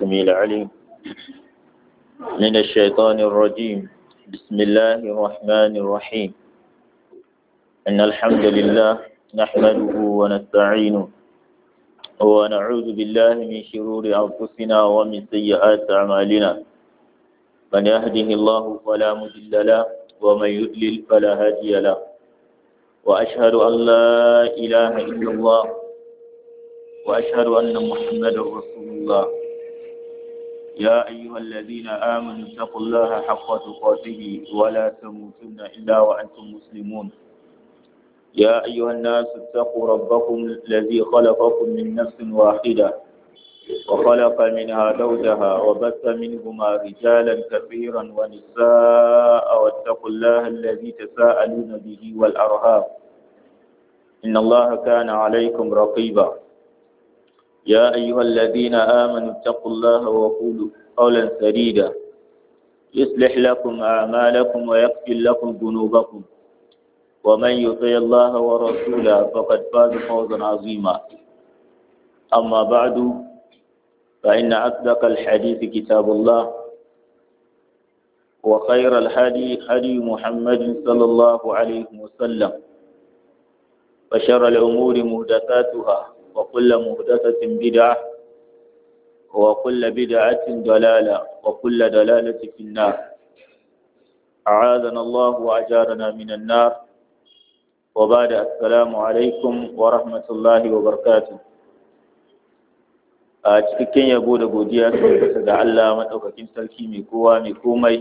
السميع العليم من الشيطان الرجيم. بسم الله الرحمن الرحيم. إن الحمد لله نحمده ونستعينه ونعوذ بالله من شرور أنفسنا ومن سيئات أعمالنا. من يهده الله فلا مضل له ومن يضلل فلا هادي له. وأشهد أن لا إله إلا الله وأشهد أن محمدا رسول الله. يا أيها الذين آمنوا اتقوا الله حق تقاته ولا تموتن إلا وأنتم مسلمون. يا أيها الناس اتقوا ربكم الذي خلقكم من نفس واحدة وخلق منها زوجها وبث منهما رجالا كثيرا ونساء واتقوا الله الذي تساءلون به والأرحام إن الله كان عليكم رقيبا. يا أيها الذين آمنوا اتقوا الله وقولوا قولا سديدا يصلح لكم أعمالكم ويغفر لكم ذنوبكم ومن يطع الله ورسوله فقد فاز فوزا عظيما. أما بعد فإن أصدق الحديث كتاب الله وخير الهدي هدي محمد صلى الله عليه وسلم وشر الأمور محدثاتها وكل محدثة بدعة وكل بدعة ضلالة وكل ضلالة في النار. أعاذنا الله وأجارنا من النار. وبعد السلام عليكم ورحمة الله وبركاته. a cikakken yabo da godiya sun kasa da Allah maɗaukakin sarki mai kowa mai komai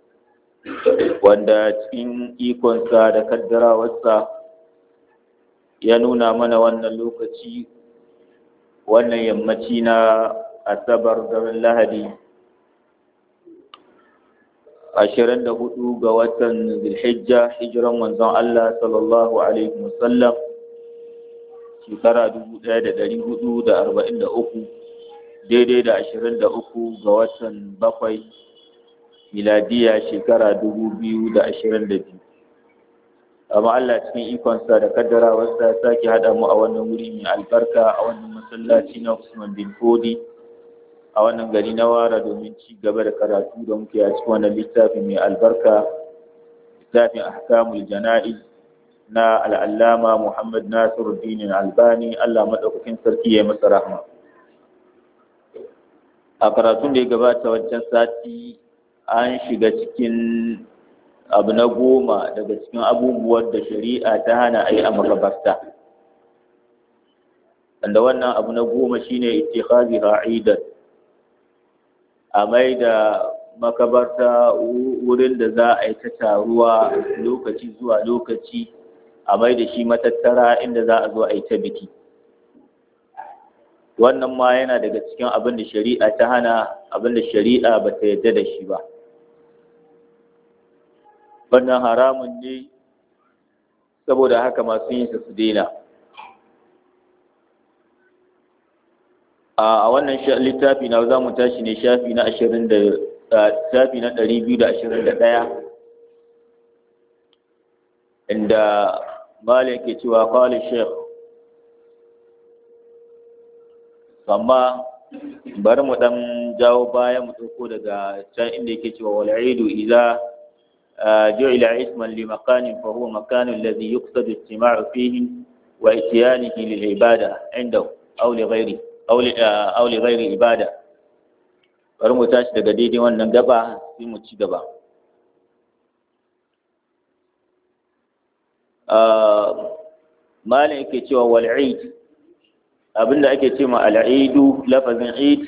wanda cikin ikonsa da kaddarawarsa ya nuna mana wannan lokaci wannan yammaci na asabar daren lahadi 24 ga watan Zulhijja hijiran manzon Allah sallallahu alaihi wasallam shekara 1443 daidai da 23 ga watan 7 miladiya shekara 2022. Amma Allah cikin ikonsa da kaddarawarsa sake haɗa mu a wannan wuri mai albarka a wannan masallaci na Usman bin Fodi a wannan gari na Wara domin ci gaba da karatu da muke a cikin wannan littafi mai albarka, littafin Ahkamul Jana'iz na al'allama Muhammad Nasiruddin Albani. Allah madaukakin sarki ya masa rahma. A karatun da ya gabata wancan sati an shiga cikin abu na 10 daga cikin abubuwan da shari'a ta hana a yi a makabarta, wanda wannan abu na 10 shine ittikhaziha idan, a mai da makabarta wurin da za a yi ta taruwa lokaci zuwa lokaci, a mai da shi matattara inda za a zo a yi ta biki. Wannan ma yana daga cikin abin da shari'a ta hana, abin da shari'a ba ta yarda da shi ba. Wannan haramun ne, saboda haka masu yin su daina. A wannan littafi na za mu tashi ne shafi na 221 inda Malik ke cewa qala Sheikh, amma bari mu dan jawo baya mu dauko daga can inda yake cewa wal aidu idza ju'ila isman li makanin fa huwa makanu alladhi yuqsadu istima'u fihi wa ityanihi lil ibada inda aw li ghairi aw li ghairi ibada. Bari mu tashi daga daidai wannan gaba sai mu ci gaba. Malin yake cewa wal aid, abinda ake ce ma al'idu, lafazin id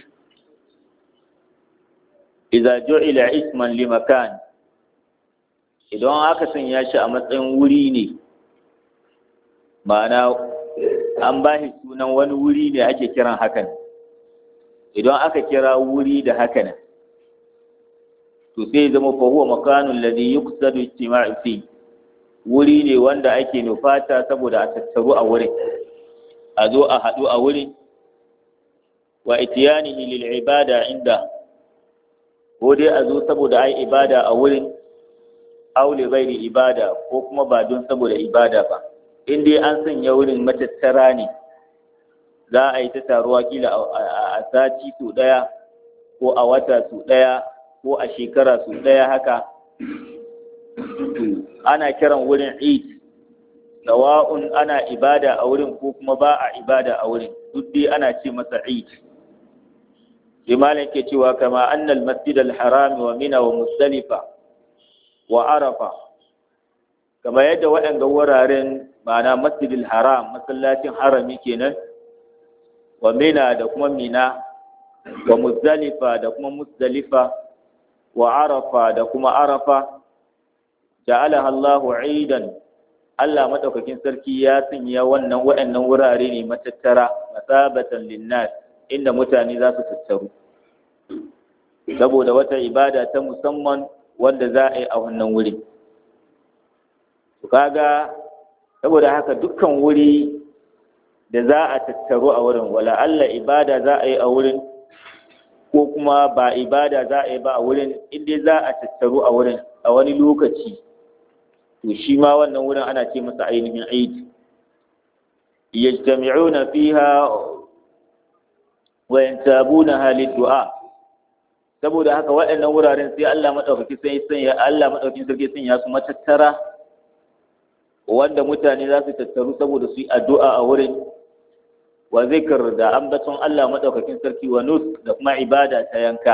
idza ju'ila isman li makan, idan aka sanya shi a matsayin wuri ne, ma'ana an ba shi sunan wani wuri ne ake kiran hakan. Idan aka kira wuri da hakan to sai zama fa huwa makanul ladhi yuqsadu istima'u fi, wuri ne wanda ake nufata saboda a tattaru a wurin, a zo a haɗu a wurin, wa itiyanihi lil ibada inda, ko dai a zo saboda ai ibada a wurin, aw li ghairi ibada, ko kuma ba don saboda ibada ba. In dai an sanya wurin matattara ne, za a yi ta taruwa kila a sati so ɗaya ko a wata su ɗaya ko a shekara su ɗaya haka, ana kiran wurin Eid, sawa'un ana ibada a wurin ko kuma ba a ibada a wurin, duk dai ana ce masa Eid. Limalin ke cewa kama annal masjid al-haram wa mina wa Muzdalifa wa Arafa, kama yadda waɗanda wuraren ma'ana masjid al-haram masallacin harami kenan, wa mina da kuma mina, wa Muzdalifa da kuma Muzdalifa, wa Arafa da kuma Arafa, ja'alaha Allahu aidan, Allah madaukakin sarki ya sanya waɗannan wurare ne matattara, masabatan linnas, inda mutane za su tattaru saboda wata ibada ta musamman wanda za a yi a wannan wuri. Kaga saboda haka dukkan wuri da za a tattaru a wurin, wala Allah ibada za a yi a wurin ko kuma ba ibada za a yi ba a wurin, inda za a tattaru a wurin a wani lokaci, to shi ma wannan wurin ana ce masa ainihin Eid. Yajtami'una fiha wa yantabunaha lid-du'a, saboda haka waɗannan wuraren sai Allah madaukakin sarki sun ya su matattara wanda mutane za su tattaru saboda su yi addu'a a wurin, wa zikr da ambaton Allah madaukakin sarki, wa nus da kuma ibada ta yanka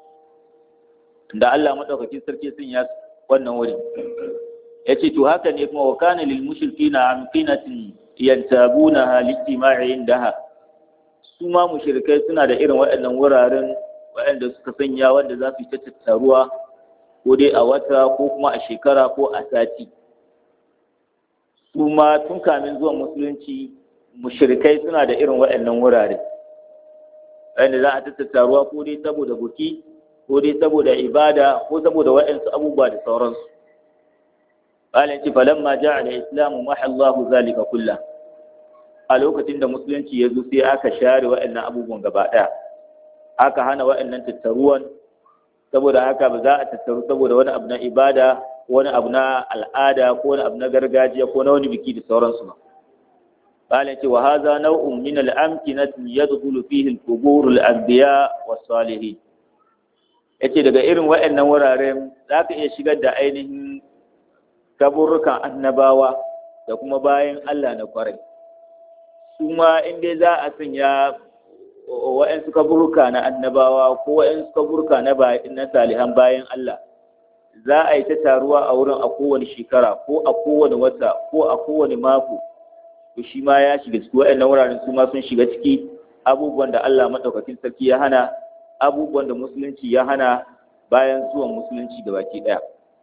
da Allah madaukakin sarki sun ya wannan wurin. Yace to haka ne kuma wa kana lil mushrikina amqinatin yantabunaha lijtima'i indaha, su ma mushrikai suna da irin waɗannan wuraren waɗanda suka sanya wanda za su yi ta tattaruwa ko dai a wata ko kuma a shekara ko a sati. Su ma tun kamin zuwan musulunci mushrikai suna da irin waɗannan wurare waɗanda za a ta tattaruwa ko dai saboda buki ko dai saboda ibada ko saboda waɗansu abubuwa da sauransu. Ƙalin ci falamma ja'a da islamu mahallahu zalika kullah, a lokacin da musulunci ya zo sai aka share waɗannan abubuwan gaba ɗaya, aka hana waɗannan tattaruwan, saboda haka ba za a tattaru saboda wani abu na ibada ko wani abu na al'ada ko wani abu na gargajiya ko na wani biki da sauransu ba. Ƙalin ce wa haza nau'un min al-amkinati yadkhulu fihi al-qubur al-anbiya was-salihin. Yace daga irin waɗannan wuraren za ka iya shigar da ainihin kaburrukan annabawa da kuma bayan Allah na kwarai. Su ma in dai za a sanya wa'yansu kaburka na annabawa ko wa'yansu kaburka na salihan bayan Allah, za a yi ta taruwa a wurin a kowane shekara ko a kowane wata ko a kowane mako, to shi ma ya shiga ciki. Wa'yannan wuraren su ma sun shiga ciki abubuwan da Allah maɗaukakin sarki ya hana, abubuwan da musulunci ya hana bayan zuwan musulunci da baki ɗaya.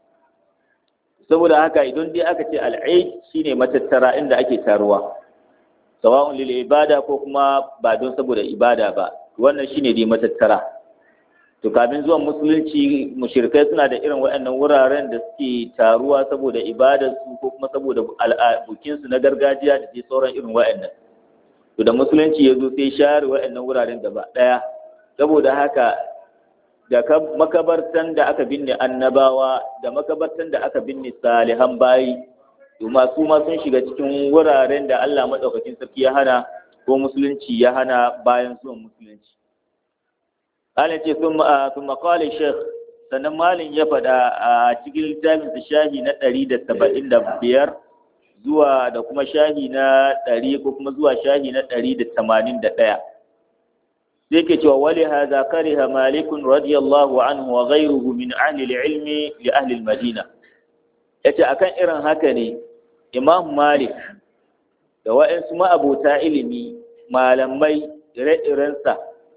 Saboda haka idan dai aka ce al'aid shine matattara inda ake taruwa, sawa'un lil ibada ko kuma ba don saboda ibada ba, wannan shine dai matattara. To kafin zuwan musulunci mushrikai suna da irin waɗannan wuraren da suke taruwa saboda ibadar su ko kuma saboda bukin su na gargajiya da dai sauran irin waɗannan. To da musulunci ya zo sai share waɗannan wuraren gaba ɗaya. Saboda haka da makabartan da aka binne annabawa da makabartan da aka binne salihan bayi, su ma sun shiga cikin wuraren da Allah maɗaukakin sarki ya hana ko musulunci ya hana bayan zuwan musulunci. Allah ce sun maƙali shekh, sannan malin ya faɗa a cikin littafinsa shahi na 175 zuwa da kuma shahi na 100 ko kuma zuwa shahi na 181. sai ke cewa wali hadha kariha malikun radiyallahu anhu wa ghayruhu min ahli al-ilmi li ahli al-madina. Yace akan irin haka ne Imam Malik da wa'ansu ma'abota ilimi malamai ire-irensa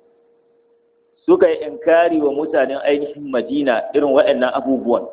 suka yi inkari wa mutanen ainihin Madina irin waɗannan abubuwan.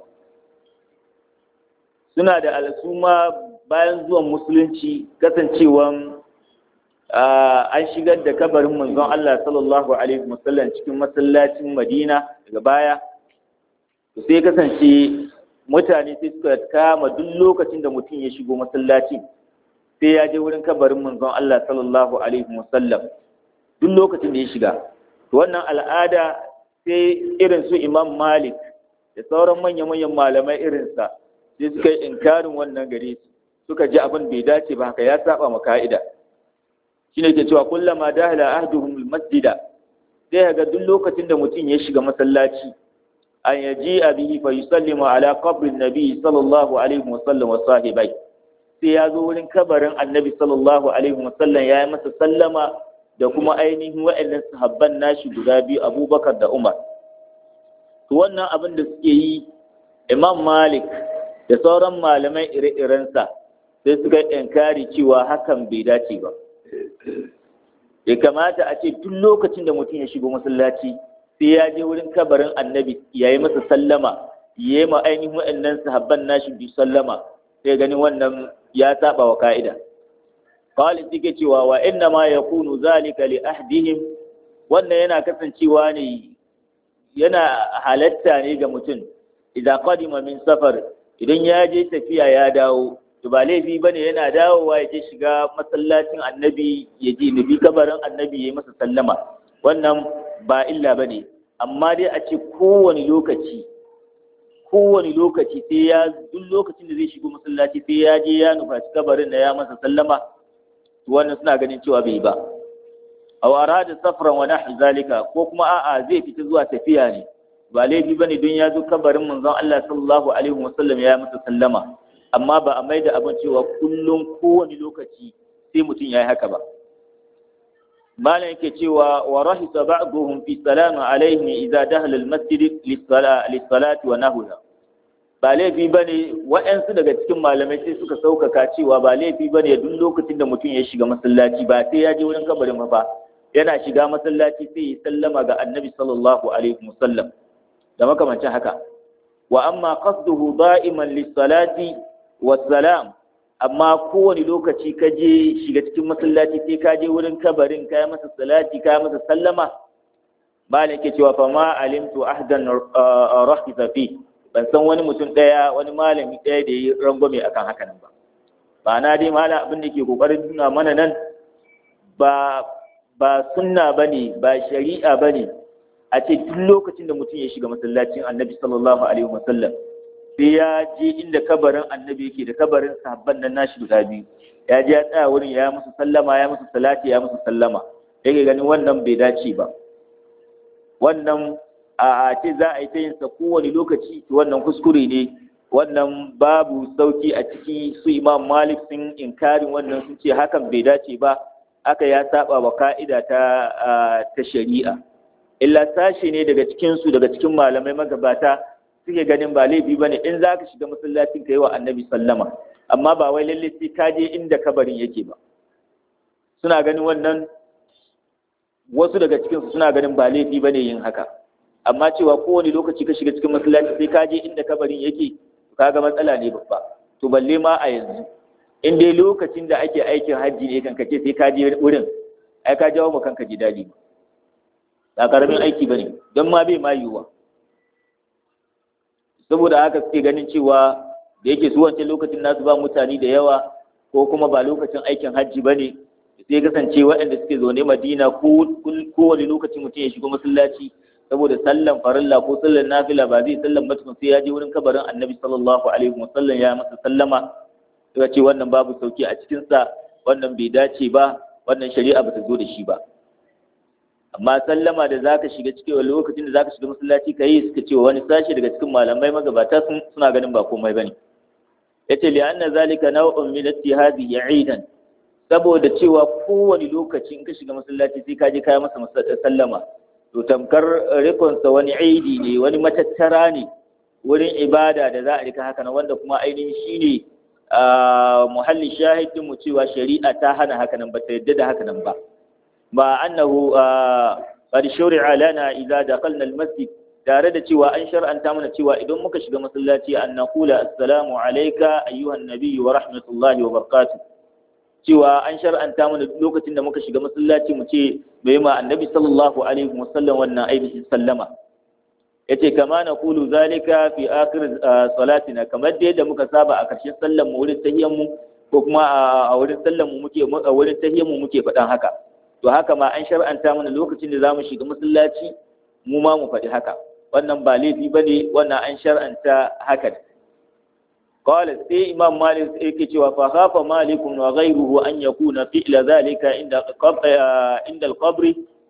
Suna da al'umma bayan zuwan musulunci kasancewan an shigar da kabarin manzon Allah sallallahu alaihi wasallam cikin masallacin Madina daga baya, sai kasance mutane sai suka kama duk lokacin da mutum ya shigo masallaci sai ya je wurin kabarin manzon Allah sallallahu alaihi wasallam duk lokacin da ya shiga. To wannan al'ada sai irin su Imam Malik da sauran manyan malamai irinsa sai suka yi inkarin wannan gare su, suka ji abin bai dace ba, haka ya saba ma ka'ida. Shine ke cewa kullama dahala ahduhum almasjida, sai ga duk lokacin da mutum ya shiga masallaci an yaji bihi fa yusallimu ala qabrin nabi sallallahu alaihi wasallam wa sahibai, sai ya zo wurin kabarin annabi sallallahu alaihi wasallam ya yi masa sallama da kuma ainihin wa'annan sahabban nashi guda biyu Abubakar da Umar. To wannan abin da suke yi Imam Malik da sauran malamai ire-irensa sai suka yi inkari cewa hakan bai dace ba. Ya kamata a ce duk lokacin da mutum ya shigo masallaci sai ya je wurin kabarin annabi ya yi masa sallama, ya yi ma ainihin wa'annan sahabban nashi bi sallama, sai ganin wannan ya saba wa ka'ida. Kawai suke cewa wa inna ma ya kunu zalika li ahdihim, wannan yana kasancewa ne, yana halatta ne ga mutum idan qadima min safar, idan ya je tafiya ya dawo, to ba laifi bane yana dawowa ya je shiga masallacin annabi ya je nufi kabarin annabi ya yi masa sallama, wannan ba illa bane. Amma dai a ce kowane lokaci sai ya, duk lokacin da zai shigo masallaci sai ya je ya nufaci kabarin da ya masa sallama, to wannan suna ganin cewa bai ba. Aw arada safran wa nahwu zalika, ko kuma a'a zai fita zuwa tafiya ne, ba laifi bane don ya zo kabarin manzon Allah sallallahu alaihi wasallam ya masa sallama, amma ba a maida abin cewa kullum kowane lokaci sai mutum ya yi haka ba. malam yake cewa wa rahisa ba'dhum fi salamu alaihi idza dakhala al-masjid lis-salati wa nahwa. Ba laifi bane waɗansu daga cikin malamai sai suka saukaka cewa ba laifi bane duk lokacin da mutum ya shiga masallaci ba sai ya je wurin kabarin ba, yana shiga masallaci sai ya sallama ga annabi sallallahu alaihi wasallam da makamancin haka. Wa amma qasduhu da'iman lis-salati was-salam, amma kowane lokaci ka je shiga cikin masallaci sai ka je wurin kabarin ka yi masa salati ka yi masa sallama, malam yake cewa fa ma alimtu ahdan rahisa fi, ban san wani mutum daya, wani malami daya da yi rangwame akan haka nan ba. Ba na dai malam abin da ke kokarin nuna mana nan ba sunna bane, ba shari'a bane a ce duk lokacin da mutum ya shiga masallacin annabi sallallahu alaihi wasallam sai ya je inda kabarin annabi yake da kabarin sahabban nan nashi guda biyu, ya je ya tsaya wurin ya musu sallama, ya musu salati, ya musu sallama. Yake ganin wannan bai dace ba. Wannan a ce za a yi ta yin sa kowane lokaci, to wannan kuskure ne, wannan babu sauki a ciki. Su Imam Malik sun inkarin wannan, sun ce hakan bai dace ba, haka ya saba wa ka'ida ta shari'a. Illa sashi ne daga cikin malamai magabata suke ganin ba laifi bane in za ka shiga masallacin ka yi wa annabi sallama, amma ba wai lalle sai ka je inda kabarin yake ba. Suna ganin wannan, wasu daga cikinsu suna ganin ba laifi bane yin haka, amma cewa kowane lokaci ka shiga cikin masallaci sai ka je inda kabarin yake, kaga matsala ne babba. To balle ma a yanzu, in dai lokacin da ake aikin hajji ne kan kace sai ka je wurin, ai ka jawo ma kanka jidali ba karamin aiki bane, don ma bai ma yiwuwa. Saboda haka suke ganin cewa da yake su wancan lokacin nasu ba mutane da yawa, ko kuma ba lokacin aikin hajji ba ne, sai kasance waɗanda suke zaune Madina kowane lokacin mutum ya shigo masallaci saboda sallan farilla ko sallan nafila ba zai sallan ba sai ya je wurin kabarin annabi sallallahu alaihi wasallam ya masa sallama. Suka ce wannan babu sauki a cikinsa, wannan bai dace ba, wannan shari'a ba ta zo da shi ba. Amma sallama da zaka shiga cikin lokacin da zaka shiga masallaci kai, suka ce wani sashi daga cikin malamai magabata suna ganin ba komai bane. Yace li anna zalika naw'un min ittihadi ya'idan, saboda cewa kowane lokaci in ka shiga masallaci sai ka je kai masa sallama, to tamkar rikon sa wani aidi ne, wani matattara ne wurin ibada da za a rika haka nan, wanda kuma ainihin shine muhalli shahidin mu cewa shari'a ta hana haka nan, ba ta yadda da haka nan ba. Ma annahu qad shuri'a lana idza dakhalna al-masjid, tare da cewa an shar'anta mana cewa idan muka shiga masallaci an naqula assalamu alayka ayyuhan nabiyyu wa rahmatullahi wa barakatuh, cewa an shar'anta mana lokacin da muka shiga masallaci mu ce bai ma annabi sallallahu alaihi wasallam wannan ainihin sallama. Yace kama naqulu zalika fi akhir salatina, kamar da yadda muka saba a karshen sallar mu wurin tahiyyar mu, ko kuma a wurin sallar mu muke a wurin tahiyyar mu muke faɗan haka. To haka ma an shar'anta mana lokacin da zamu shiga masallaci mu ma mu faɗi haka, wannan ba laifi bane, wannan an shar'anta haka. Qala sai Imam Malik yake cewa fa khafa Malik wa ghayruhu an yakuna fi'la zalika inda al-qabr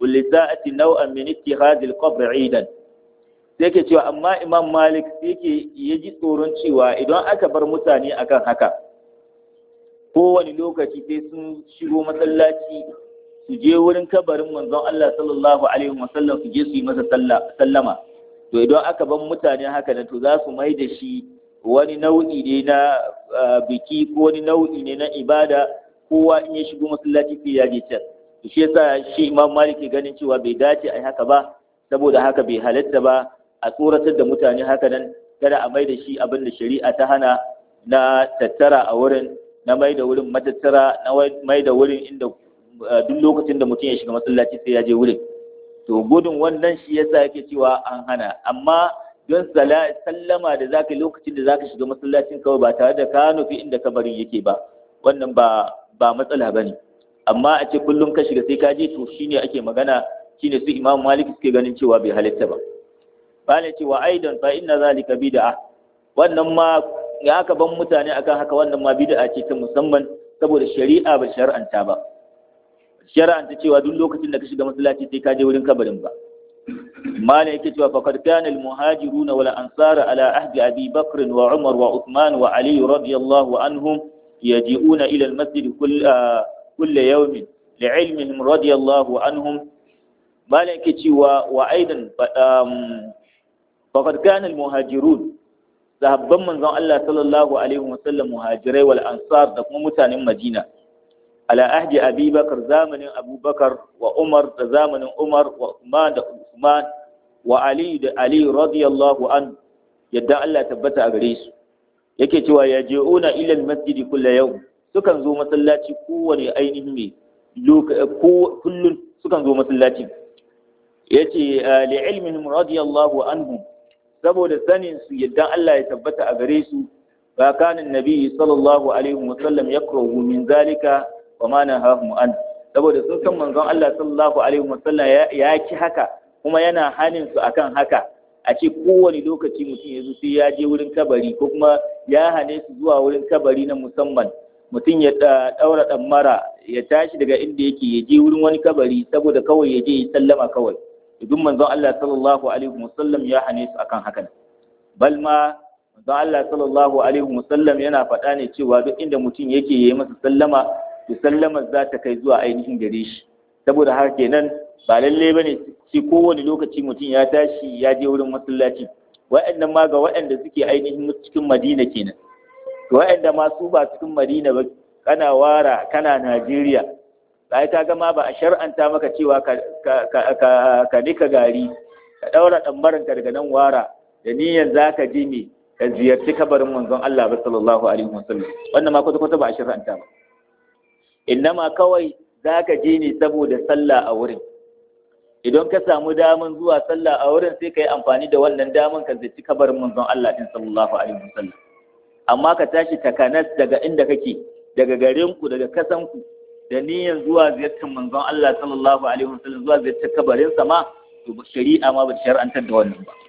kulli sa'ati naw'an min ittikhadhi al-qabr 'idan. Sai yake cewa amma Imam Malik sai yake yaji tsoron cewa idan aka bar mutane akan haka kowane lokaci sai sun shigo masallaci su je wurin kabarin manzon Allah sallallahu alaihi wasallam su je su yi masa sallama, to idan aka bar mutane haka nan to za su mai da shi wani nau'i ne na biki ko wani nau'i ne na ibada, kowa in ya shigo masallaci sai ya je can. To shi yasa shi Imam Malik ke ganin cewa bai dace a yi haka ba, saboda haka bai halatta ba a tsoratar da mutane haka nan, kada a mai da shi abin da shari'a ta hana na tattara a wurin, na mai da wurin matattara, na mai da wurin inda duk lokacin da mutum ya shiga masallaci sai ya je wurin. To gudun wannan shi yasa yake cewa an hana, amma don sallama da zaka lokacin da zaka shiga masallacin kawai ba tare da ka nufi inda kabarin yake ba, wannan ba matsala bane. Amma a ce kullum ka shiga sai ka je, to shine ake magana, shine su Imam Malik suke ganin cewa bai halitta ba. Bale cewa aidan fa inna zalika bid'a, wannan ma ya aka ban mutane akan haka, wannan ma bid'a ce ta musamman, saboda shari'a ba shar'anta ba. Shar'anta cewa duk lokacin da ka shiga masallaci sai ka je wurin kabarin ba. Malam yake cewa faqad kana al-muhajirun wal ansar ala ahdi Abi Bakr wa Umar wa Uthman wa Ali radiyallahu anhum yaji'una ila al-masjid kull yawm li'ilmihim radiyallahu anhum. Malam yake cewa wa aidan faqad kana al-muhajirun, sahabban manzon Allah sallallahu alaihi wasallam, muhajirai wal ansar da kuma mutanen Madina, ala ahdi Abi Bakar, zamanin Abu Bakar, wa Umar da zamanin Umar, wa Uthman da Uthman, wa Ali da Ali radiyallahu an, yadda Allah tabbata a gare su. Yake cewa yaji'una ila al-masjid kull yawm, sukan zo masallaci kowane ainihin me kullun sukan zo masallaci. Yace li ilmihim radiyallahu anhum, saboda sanin su yadda Allah ya tabbata a gare su, fa kana annabi sallallahu alaihi wasallam yakrahu min zalika wa ma nahahum an, saboda sun san manzon Allah sallallahu alaihi wasallam ya ki haka, kuma yana hanin su akan haka. A ce kowane lokaci mutum ya zo sai ya je wurin kabari, ko kuma ya hane su zuwa wurin kabari na musamman. Mutum ya daura mara ya tashi daga inda yake ya je wurin wani kabari saboda kawai ya je ya sallama kawai. Duk manzon Allah sallallahu alaihi wasallam ya hane su akan haka. Bal ma manzon Allah sallallahu alaihi wasallam yana faɗa ne cewa duk inda mutum yake yayi masa sallama, to sallamar za ta kai zuwa ainihin gare shi. Saboda haka kenan ba lalle bane shi kowane lokaci mutum ya tashi ya je wurin masallaci. Wa'annan ma ga waɗanda suke ainihin cikin Madina kenan. To wa'anda ma su ba cikin Madina ba, kana Wara, kana Najeriya, sai ka ga ma ba a shar'anta maka cewa ka nika gari, ka daura dambaran ka daga nan Wara da niyyar zaka je ne ka ziyarci kabarin manzon Allah sallallahu alaihi wasallam. Wannan ma kwata ba a shar'anta ba. Innama kawai zaka je ne saboda sallah a wurin. Idan ka samu daman zuwa sallah a wurin sai ka yi amfani da wannan daman ka ziyarci kabarin manzon Allah sallallahu alaihi wasallam. Amma ka tashi takanas daga inda kake, daga garinku, daga kasanku, da niyyar zuwa ziyartar manzon Allah sallallahu alaihi wasallam, zuwa ziyartar kabarin sa ma, to shari'a ma ba ta shar'antar da wannan ba.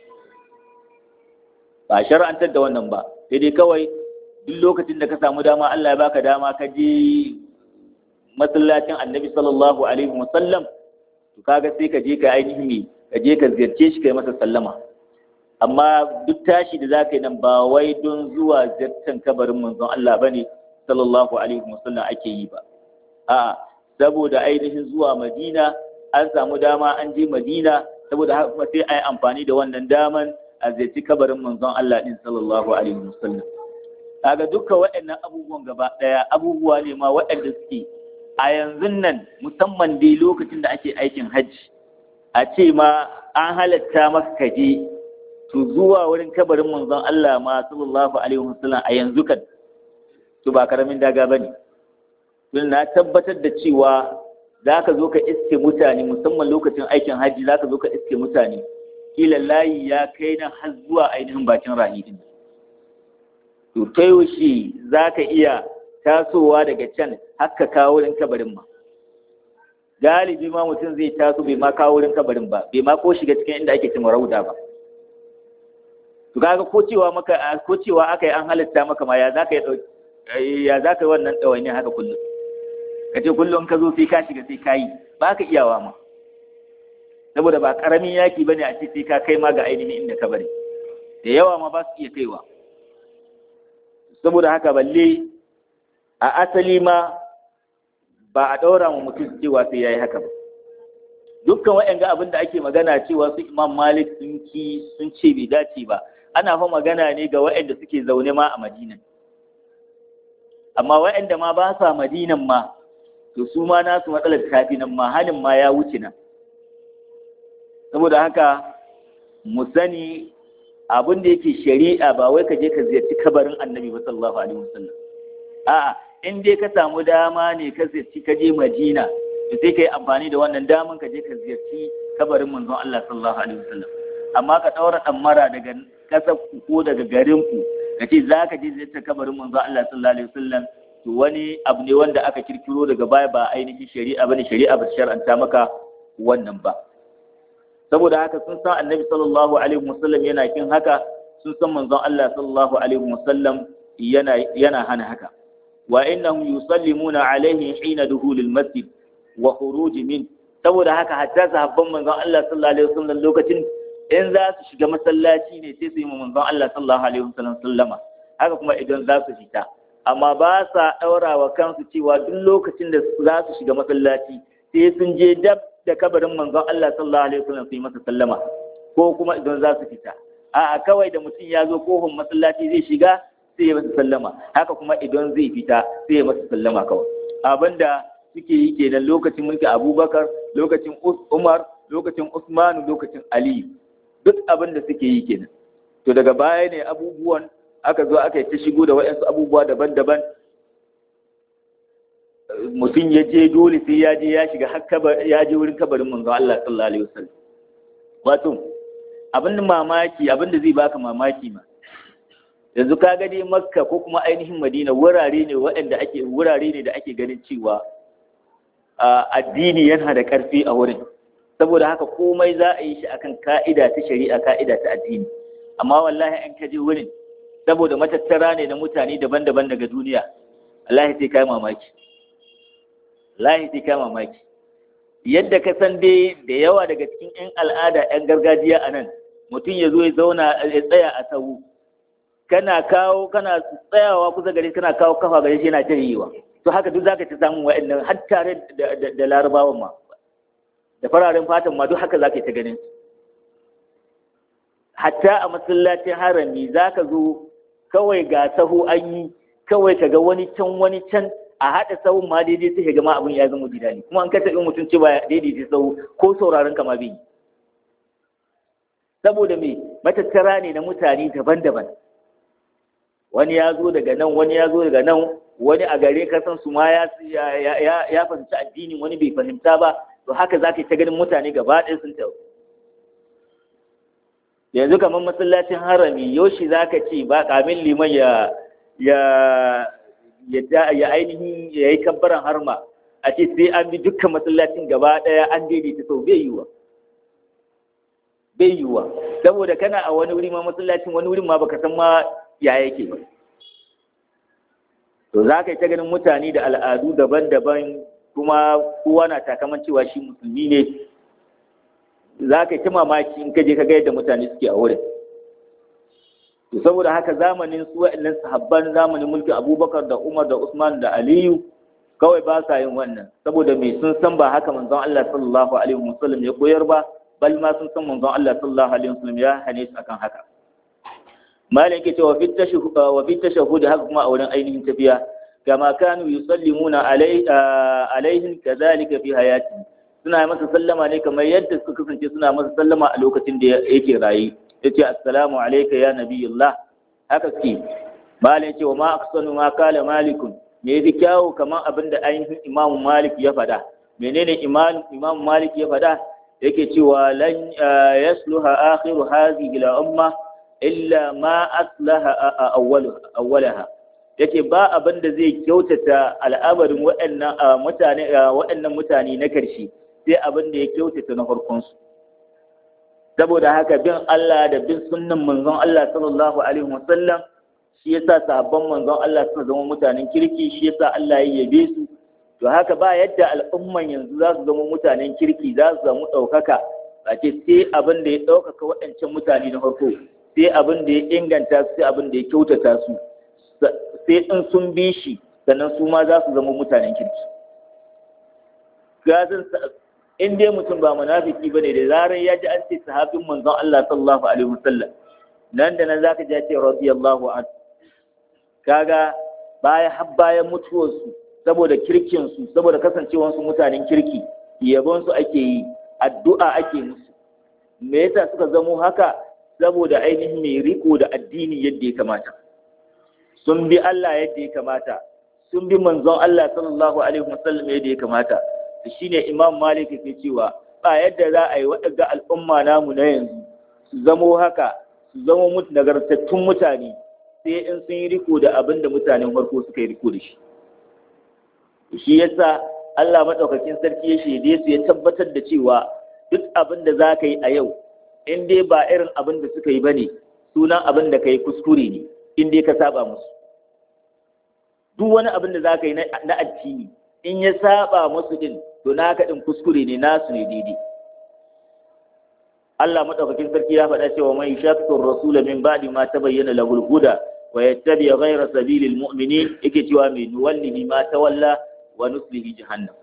Ba shar'antar da wannan ba. Sai dai kawai duk lokacin da ka samu dama, Allah ya baka dama ka je masallacin Annabi sallallahu alaihi wasallam, to kaga sai ka je ka ainihin me, ka je ka ziyarce shi kai masa sallama. Amma duk tashi da zaka yi nan ba wai don zuwa ziyartar kabarin manzon Allah bane sallallahu alaihi wasallam ake yi ba. A'a, saboda ainihin zuwa Madina, an samu dama an je Madina, saboda haka sai ai amfani da wannan daman a ziyarci kabarin manzon Allah din sallallahu alaihi wasallam. Kaga dukkan waɗannan abubuwan gaba ɗaya abubuwa ne ma waɗanda suke a yanzu nan, musamman dai lokacin da ake aikin hajji, a ce ma an halatta maka kaje, to zuwa wurin kabarin manzon Allah ma sallallahu alaihi wasallam a yanzu kan, to ba karamin daga bane. Don na tabbatar da cewa za ka zo ka iske mutane, musamman lokacin aikin hajji, za ka zo ka iske mutane kila layi ya kai nan har zuwa ainihin bakin rahidin. To ta yaushe za ka iya tasowa daga can haka kawo wurin kabarin ma? Galibi ma mutum zai taso bai ma kawo wurin kabarin ba, bai ma ko shiga cikin inda ake cimma rauda ba. To kaga ko cewa aka yi an halitta maka ma, ya za ka yi wannan ɗawaini haka kullum? Ka ce kullum ka zo sai ka shiga sai ka yi, ba ka iyawa ma. saboda ba karamin yaki bane a ce sai ka kai ma ga ainihin inda ka bari, da yawa ma ba su iya kaiwa. Saboda haka balle a asali ma ba a ɗaura wa mutum cewa sai ya yi haka ba. Dukkan waɗanda abin da ake magana cewa su Imam Malik sun ce bai dace ba, ana fa magana ne ga waɗanda suke zaune ma a Madina. Amma waɗanda ma ba sa Madinan ma, to su ma nasu matsalar tafi nan ma, halin ma ya wuce nan. Saboda haka mu sani abin da yake shari'a ba wai ka je ka ziyarci kabarin Annabi ba sallallahu alaihi wasallam. A'a, in dai ka samu dama ne ka ziyarci ka je Madina, to sai ka yi amfani da wannan daman ka je ka ziyarci kabarin manzon Allah sallallahu alaihi wasallam. Amma ka daura damara daga kasar ku ko daga garin ku ka ce za ka je ziyarci kabarin manzon Allah sallallahu alaihi wasallam, to wani abu ne wanda aka kirkiro daga baya, ba ainihin shari'a bane, shari'a ba ta shar'anta maka wannan ba. Saboda haka sun san Annabi sallallahu alaihi wasallam yana kin haka, sun san manzon Allah sallallahu alaihi wasallam yana hana haka. Wa innahum yusallimuna alaihi hina duhulil masjid wa khuruj min, saboda haka hatta sahabban manzon Allah sallallahu alaihi wasallam lokacin in za su shiga masallaci ne sai su yi manzon Allah sallallahu alaihi wasallam sallama, haka kuma idan za su fita, amma ba sa daura wa kansu cewa duk lokacin da za su shiga masallaci sai sun je dab da kabarin manzon Allah sallallahu alaihi wasallam su yi masa sallama, ko kuma idan za su fita. A'a, kawai da mutum ya zo kofin masallaci zai shiga sai ya masa sallama, haka kuma idan zai fita sai ya masa sallama kawai. Abinda suke yi kenan lokacin mulki Abubakar, lokacin Umar, lokacin Usman, lokacin Ali, duk abin da suke yi kenan. To daga baya ne abubuwan aka zo aka yi ta shigo da waɗansu abubuwa daban-daban, mutum ya je dole sai ya je ya shiga har ya je wurin kabarin manzon Allah sallallahu alaihi wasallam. Wato abin da mamaki, abin da zai baka mamaki ma, yanzu ka gani Makka ko kuma ainihin Madina wurare ne da ake ganin cewa addini yana da ƙarfi a wurin, saboda haka komai za a yi shi akan ka'ida ta shari'a, ka'ida ta addini. Amma wallahi in ka je wurin, saboda matattara ne na mutane daban-daban daga duniya, wallahi sai kai mamaki, wallahi sai kai mamaki. Yadda ka san dai da yawa daga cikin 'yan al'ada 'yan gargajiya a nan, mutum ya zo ya zauna ya tsaya a sahu, kana tsayawa kusa gare kana kawo kafa gare shi yana tarewa. To haka duk zaka ta samu wa'annan har tare da larabawan ma, da fararen fatan ma duk haka zaka ta ganin. Hatta a masallacin harami zaka zo kawai ga sahu an yi, kawai kaga wani can a haɗa sahun ma daidai sai ga ma abin ya zama jidali, kuma an ka taɓa mutum cewa daidai sahu ko sauraron ka ma bai. Saboda me, matattara ne na mutane daban-daban, wani ya zo daga nan, wani ya zo daga nan, wani a gare kasan su ma ya fahimci addinin, wani bai fahimta ba. To haka za ka yi ta ganin mutane gaba ɗaya sun taru. Yanzu kamar masallacin harami, yoshi za ka ce ba kamin liman ya ainihin ya yi kabbaran harma a ce sai an bi dukkan masallacin gaba ɗaya an daidaita sau, bai yiwuwa. Saboda kana a wani wuri ma masallacin, wani wurin ma baka san ma ya yake ba. To za ka yi ta ganin mutane da al'adu daban-daban, kuma kowa na takaman cewa shi musulmi ne. Za ka yi ta mamaki in ka je ka ga yadda mutane suke a wurin. To saboda haka zamanin su wa'annan sahabban, zamanin mulkin Abubakar da Umar da Usman da Aliyu, kawai ba sa yin wannan, saboda me, sun san ba haka manzon Allah sallallahu alaihi wasallam ya koyar ba, bal ma sun san manzon Allah sallallahu alaihi wasallam ya hane su akan haka. Malam yake cewa wa fi tashahhud haka kuma a wurin ainihin tafiya, kama kanu yusallimuna alaihim kadhalika fi hayati, suna masa sallama ne kamar yadda suka kasance suna masa sallama a lokacin da yake rayi. Yace assalamu alayka ya nabiyullah, haka suke. Malam yace wa ma aqsanu ma qala malikun, me yafi kyawu kamar abinda ainihin Imam Malik ya faɗa. Menene Imam Malik ya faɗa? Yake cewa lan yasluha akhiru hadhihi al-umma illa ma aslaha awwalaha. Yake ba abin da zai kyautata al'amarin waɗannan mutane na karshe sai abin da ya kyautata na farkon su. Saboda haka bin Allah da bin sunnan manzon Allah sallallahu alaihi wasallam shi yasa sahabban manzon Allah suka zama mutanen kirki, shi yasa Allah ya yabe su. To haka ba yadda al'umman yanzu za su zama mutanen kirki, za su zama ɗaukaka ba ce sai abin da ya ɗaukaka waɗancan mutane na farko, sai abin da ya inganta su, sai abin da ya kyautata su, sai in sun bi shi sannan su ma za su zama mutanen kirki. Gazin in dai mutum ba munafiki bane da zarar ya ji an ce sahabin manzon Allah sallallahu alaihi wasallam, nan da nan zaka ji ya ce radiyallahu anhu. Kaga bayan mutuwarsu saboda kirkinsu, saboda kasancewarsu mutanen kirki, yabonsu ake yi, addu'a ake musu. Me yasa suka zamo haka? Saboda ainihin mai riko da addini yadda ya kamata, sun bi Allah yadda ya kamata, sun bi manzon Allah sallallahu alaihi wasallam yadda ya kamata. Shine Imam Malik yake cewa ba yadda za a yi waɗanda al'umma namu na yanzu su zamo haka, su zamo nagartattun mutane, sai in sun yi riko da abin da mutanen farko suka yi riko da shi. Shi yasa Allah maɗaukakin sarki ya shaide su, ya tabbatar da cewa duk abin da za ka yi a yau, in dai ba irin abin da suka yi ba ne, sunan abin da ka yi kuskure ne, in dai ka saba musu. Duk wani abin da za ka yi na addini, in ya saba musu din, to naka din kuskure ne, nasu ne daidai. Allah maɗaukakin sarki ya faɗa cewa man yashaqqir rasula min ba'di ma tabayyana lahu al-huda wa yattabi ghayra sabilil mu'minin, yake cewa mai nuwallihi ma tawalla wa nuslihi jahannam.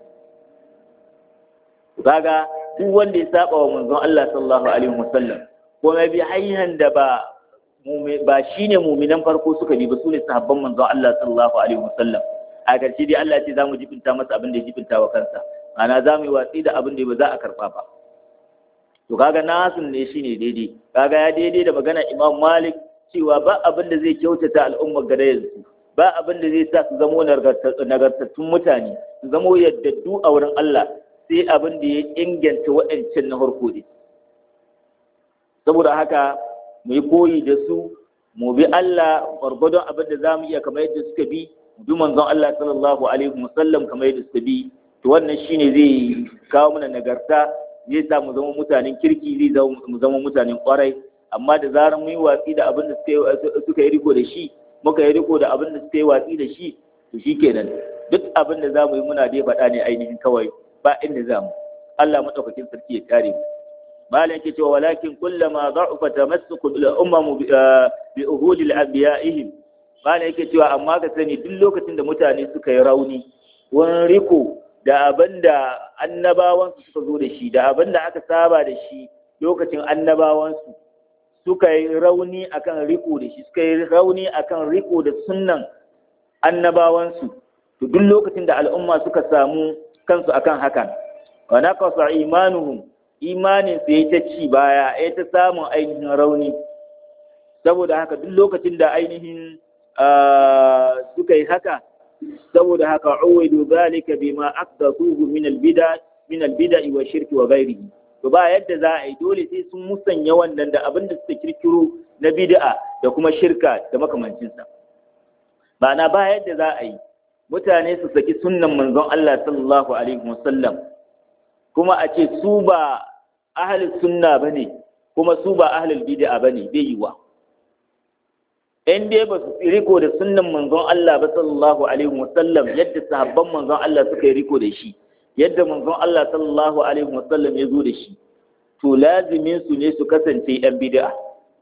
Kaga duk wanda ya saba wa manzon Allah sallallahu alaihi wasallam, ko mai bi hanyar da ba shine mu'minan farko suka bi ba, su ne sahabban manzon Allah sallallahu alaihi wasallam. A ƙarshe dai Allah ya ce za mu jibinta masa abin da ya jibinta wa kansa, ana za mu yi watsi da abin da ba za a karɓa ba. To kaga nasun ne shine daidai, kaga ya daidai da magana Imam Malik cewa ba abin da zai kyautata al'ummar gada yanzu, ba abin da zai sa su zamo nagartattun mutane, su zamo yaddaddu a wurin Allah, sai abin da ya inganta waɗancan na farko ne. Saboda haka mu yi koyi da su, mu bi Allah gwargwadon abin da za mu iya kamar yadda suka bi, mu bi manzon Allah sallallahu alaihi wasallam kamar yadda suka bi. To wannan shine zai kawo mana nagarta, zai sa mu zama mutanen kirki, zai mu zama mutanen kwarai. Amma da zarar mun yi watsi da abin da suka yi riko da shi, muka yi riko da abin da suka yi watsi da shi, to shi kenan duk abin da za mu yi muna dai faɗa ne ainihin kawai, ba inda za mu. Allah maɗaukakin sarki ya kare mu. Malam yake cewa walakin kullama da'ufa tamassuku bil umam bi uhudil anbiya'ihim. Malam yake cewa amma ka sani duk lokacin da mutane suka yi rauni wani riko da abin da annabawansu suka zo da shi, da abin da aka saba da shi lokacin annabawansu, suka yi rauni akan riko da shi, suka yi rauni akan riko da sunnan annabawansu, to duk lokacin da al'umma suka samu kansu akan hakan, wa naqasa imanuhum, imanin su yayi ta ci baya, yayi ta samun ainihin rauni. Saboda haka duk lokacin da ainihin suka yi haka, saboda haka uwidu zalika bima aqdasuhu min al-bid'a wa shirki wa ghairihi. To ba yadda za a yi, dole sai sun musanya wannan da abin da suka kirkiro na bid'a da kuma shirka da makamancinsa. Ma'ana ba yadda za a yi mutane su saki sunnan manzon Allah sallallahu alaihi wasallam, kuma a ce su ba ahlus sunna bane, kuma su ba ahlul bid'a bane, bai yiwa. In dai ba su riko da sunnan manzon Allah ba sallallahu alaihi wasallam yadda sahabban manzon Allah suka yi riko da shi, yadda manzon Allah sallallahu alaihi wasallam ya zo da shi, to lazimin su ne su kasance yan bid'a.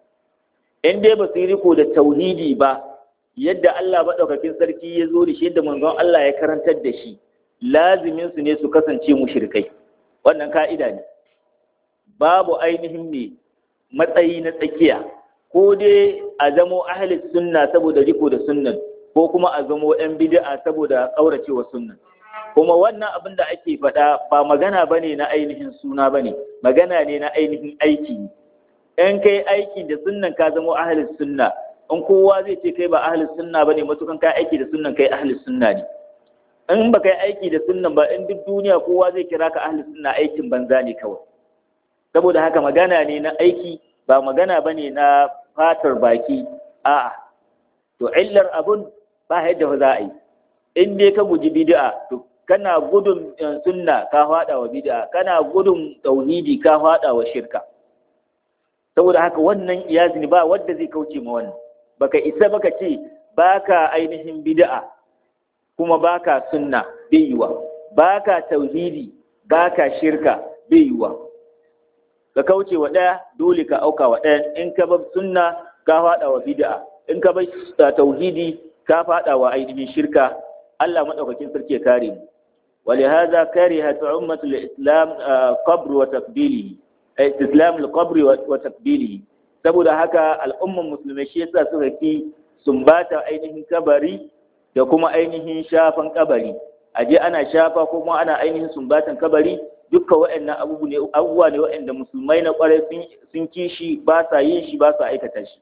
In dai ba su riko da tauhidi ba yadda Allah madaukakin sarki ya zo da shi, yadda manzon Allah ya karantar da shi, lazimin su ne su kasance mushrikai. Wannan ka'ida ne. Babu ainihin ne matsayi na tsakiya, ko dai a zamo ahlus sunna saboda riko da sunnan, ko kuma a zamo yan bid'a saboda kauracewa sunnan. Kuma wannan abin da ake faɗa ba magana bane na ainihin suna bane, magana ne na ainihin aiki. In kai aiki da sunnan ka zamo ahlus sunna, in kowa zai ce kai ba ahlus sunna bane, matukan kai aiki da sunnan kai ahlus sunna ne. In ba kai aiki da sunnan ba, in duk duniya kowa zai kira ka ahlus sunna, aikin banza ne kawai. Saboda haka magana ne na aiki, ba magana bane na fatar baki. A'a, to illar abun ba yadda za a yi. In dai ka guji bid'a, to kana gudun sunna ka fada wa bid'a, kana gudun tauhidi ka fada wa shirka. Saboda haka wannan iyazini ba wanda zai kauce ma wannan. Baka isa baka ce baka ainihin bid'a kuma baka sunna, bai yiwa. Baka tauhidi, baka shirka, bai yiwa. ka kauce wa ɗaya dole ka auka wa ɗayan. In ka bar sunna ka faɗa wa bid'a, in ka bar tauhidi ka faɗa wa ainihin shirka. Allah madaukakin sarki ya kare mu. ولهذا كرهت أمة الإسلام قبر وتقبيله استسلام القبر وتقبيله. saboda haka al'umman musulmai shi yasa suka ki sumbata ainihin kabari da kuma ainihin shafan kabari, aje ana shafa ko kuma ana ainihin sumbatan kabari. Dukka waɗannan abubuwa ne waɗanda musulmai na ƙwarai sun kishi, ba sa yin shi, ba sa aikata shi.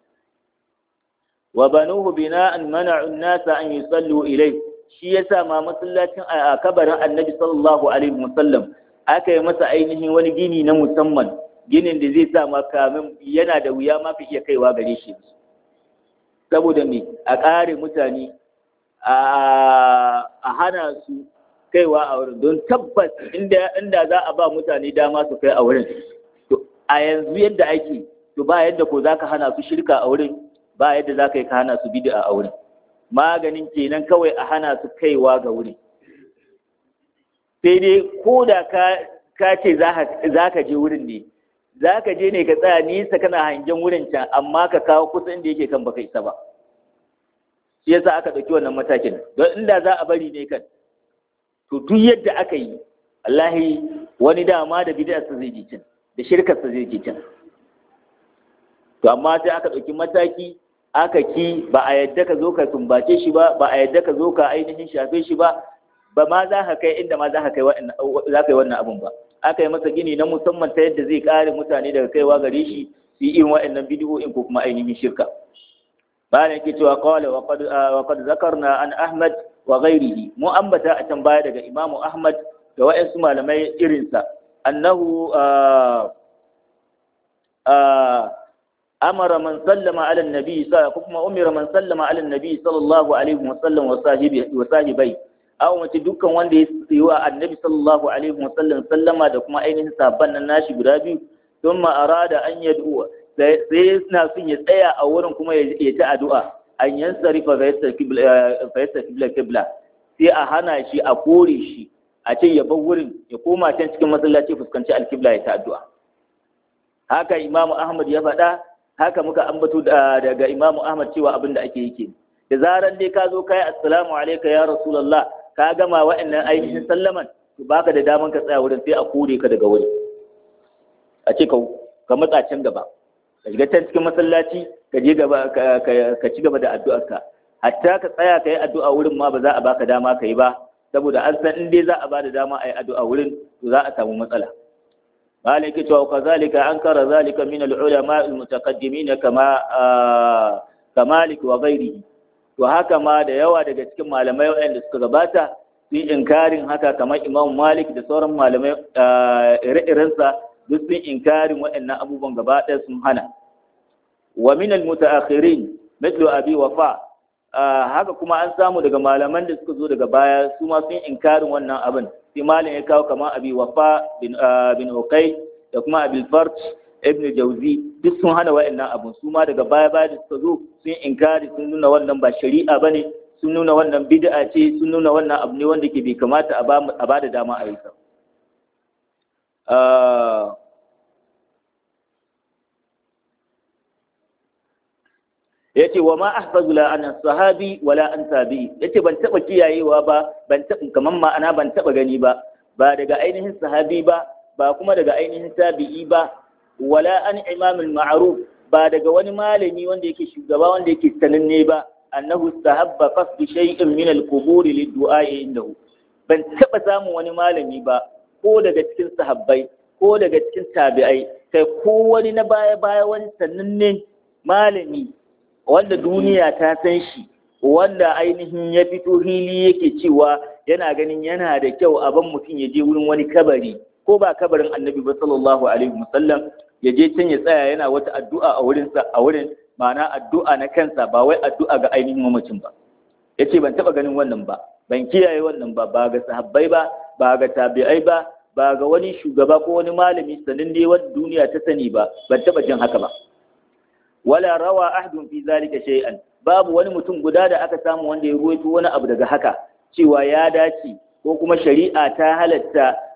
wa banuhu bina'an mana'u an-nasa an yusallu ilayhi. Shi yasa ma masallacin a kabarin Annabi sallallahu alaihi wasallam aka yi masa ainihin wani gini na musamman, ginin da zai sa ma kamin yana da wuya ma fi iya kaiwa gare shi, saboda me a ƙare mutane a hana su kaiwa a wurin, don tabbas inda za a ba mutane dama su kai a wurin, to a yanzu yadda ake, to ba yadda ko za ka hana su shirka a wurin, ba yadda za ka yi ka hana su bid'a a wurin. Maganin kenan kawai a hana su kaiwa ga wurin. Sai dai ko da ka ce za ka je wurin ne, za ka je ne ka tsaya nisa kana hangen wurin can, amma ka kawo kusa inda yake kan baka isa ba. Shi yasa aka ɗauki wannan matakin, don inda za a bari ne kan, to duk yadda aka yi, wallahi wani dama da bid'arsa zai je can, da shirkarsa zai je can. To amma sai aka ɗauki mataki, aka ki, ba a yadda ka zo ka sumbace shi ba, ba a yadda ka zo ka ainihin shafe shi ba, ba ma za ka kai inda ma za ka yi wannan abun ba. Aka yi masa gini na musamman ta yadda zai kare mutane daga kaiwa gare shi su yi irin waɗannan bidiyoyin ko kuma ainihin shirka. Bayan yake cewa qala wa qad zakarna an Ahmad wa ghairihi, mu ambata a can baya daga Imam Ahmad da waɗansu malamai irinsa, annahu amara man sallama ala annabi ko kuma umira man sallama ala annabi sallallahu alaihi wasallam wa sahibai, aw mace dukkan wanda ya yi wa annabi sallallahu alaihi wasallam sallama da kuma ainihin sabban nan nashi guda biyu, thumma arada an yad'u, sai suna son ya tsaya a wurin kuma ya ta addu'a, an yansarifa fa yastaqbil qibla, sai a hana shi, a kore shi, a ce ya bar wurin ya koma can cikin masallaci fuskanci alqibla ya ta addu'a. Haka Imam Ahmad ya faɗa, haka muka ambato daga Imam Ahmad cewa abin da ake yake, da zaran dai ka zo kai assalamu alayka ya rasulullah, ka gama wa'annan ainihin sallaman, to baka da daman ka tsaya wurin, sai a kore ka daga wurin, a ce ka matsa can gaba, ka shiga can cikin masallaci, ka je gaba ka ci gaba da addu'arka, hatta ka tsaya ka yi addu'a wurin ma ba za a baka dama ka yi ba, saboda an san in dai za a bada dama a yi addu'a wurin, to za a samu matsala. مالك وكذلك أنكر ذلك من العلماء المتقدمين كمالك وغيره. وهكما da yawa daga cikin malamai waɗanda suka gabata sun inkarin haka, kamar Imam Malik da sauran malamai ire-irensa duk sun inkarin waɗannan abubuwan gaba ɗaya sun hana. Wa min al-mutaakhirin mithlu Abi Wafa, haka kuma an samu daga malaman da suka zo daga baya su ma sun inkarin wannan abin. Sai malam ya kawo kamar Abi Wafa bin Uqay da kuma Abil Farj ibn Jawzi, duk sun hana wa'annan abun. Su ma daga baya da suka zo sun inkari, sun nuna wannan ba shari'a bane, sun nuna wannan bid'a ce, sun nuna wannan abu ne wanda ke bai kamata a ba da dama a yi sa. Yace wa ma ahfazu la an sahabi wala an tabi'i, yace ban taba kiyayewa ba, ban taba kaman ma'ana ban taba gani ba daga ainihin sahabi ba kuma daga ainihin tabi'i ba, wala an imam al-ma'ruf, ba daga wani malami wanda yake shugaba wanda yake sananne ba, annahu istahabba qasd shay'in min al-qubur lid-du'a indahu. Ban taba samun wani malami ba, ko daga cikin sahabbai ko daga cikin tabi'ai, kai ko wani na baya wani sananne malami wanda duniya ta san shi, wanda ainihin ya fito hili yake cewa yana ganin yana da kyau a ban mutum ya je wurin wani kabari, ko ba kabarin annabi ba sallallahu alaihi wasallam, ya je can ya tsaya yana wata addu'a a wurin ma'ana addu'a na kansa, ba wai addu'a ga ainihin mamacin ba. Yace ban taba ganin wannan ba, ban kiyaye wannan ba ga sahabbai ba ga tabi'ai ba ga wani shugaba ko wani malami sanin dai wanda duniya ta sani ba, ban taba jin haka ba. Wala rawa ahdun fi zalika shay'an, babu wani mutum guda da aka samu wanda ya ruwaito wani abu daga haka cewa ya dace ko kuma shari'a ta halatta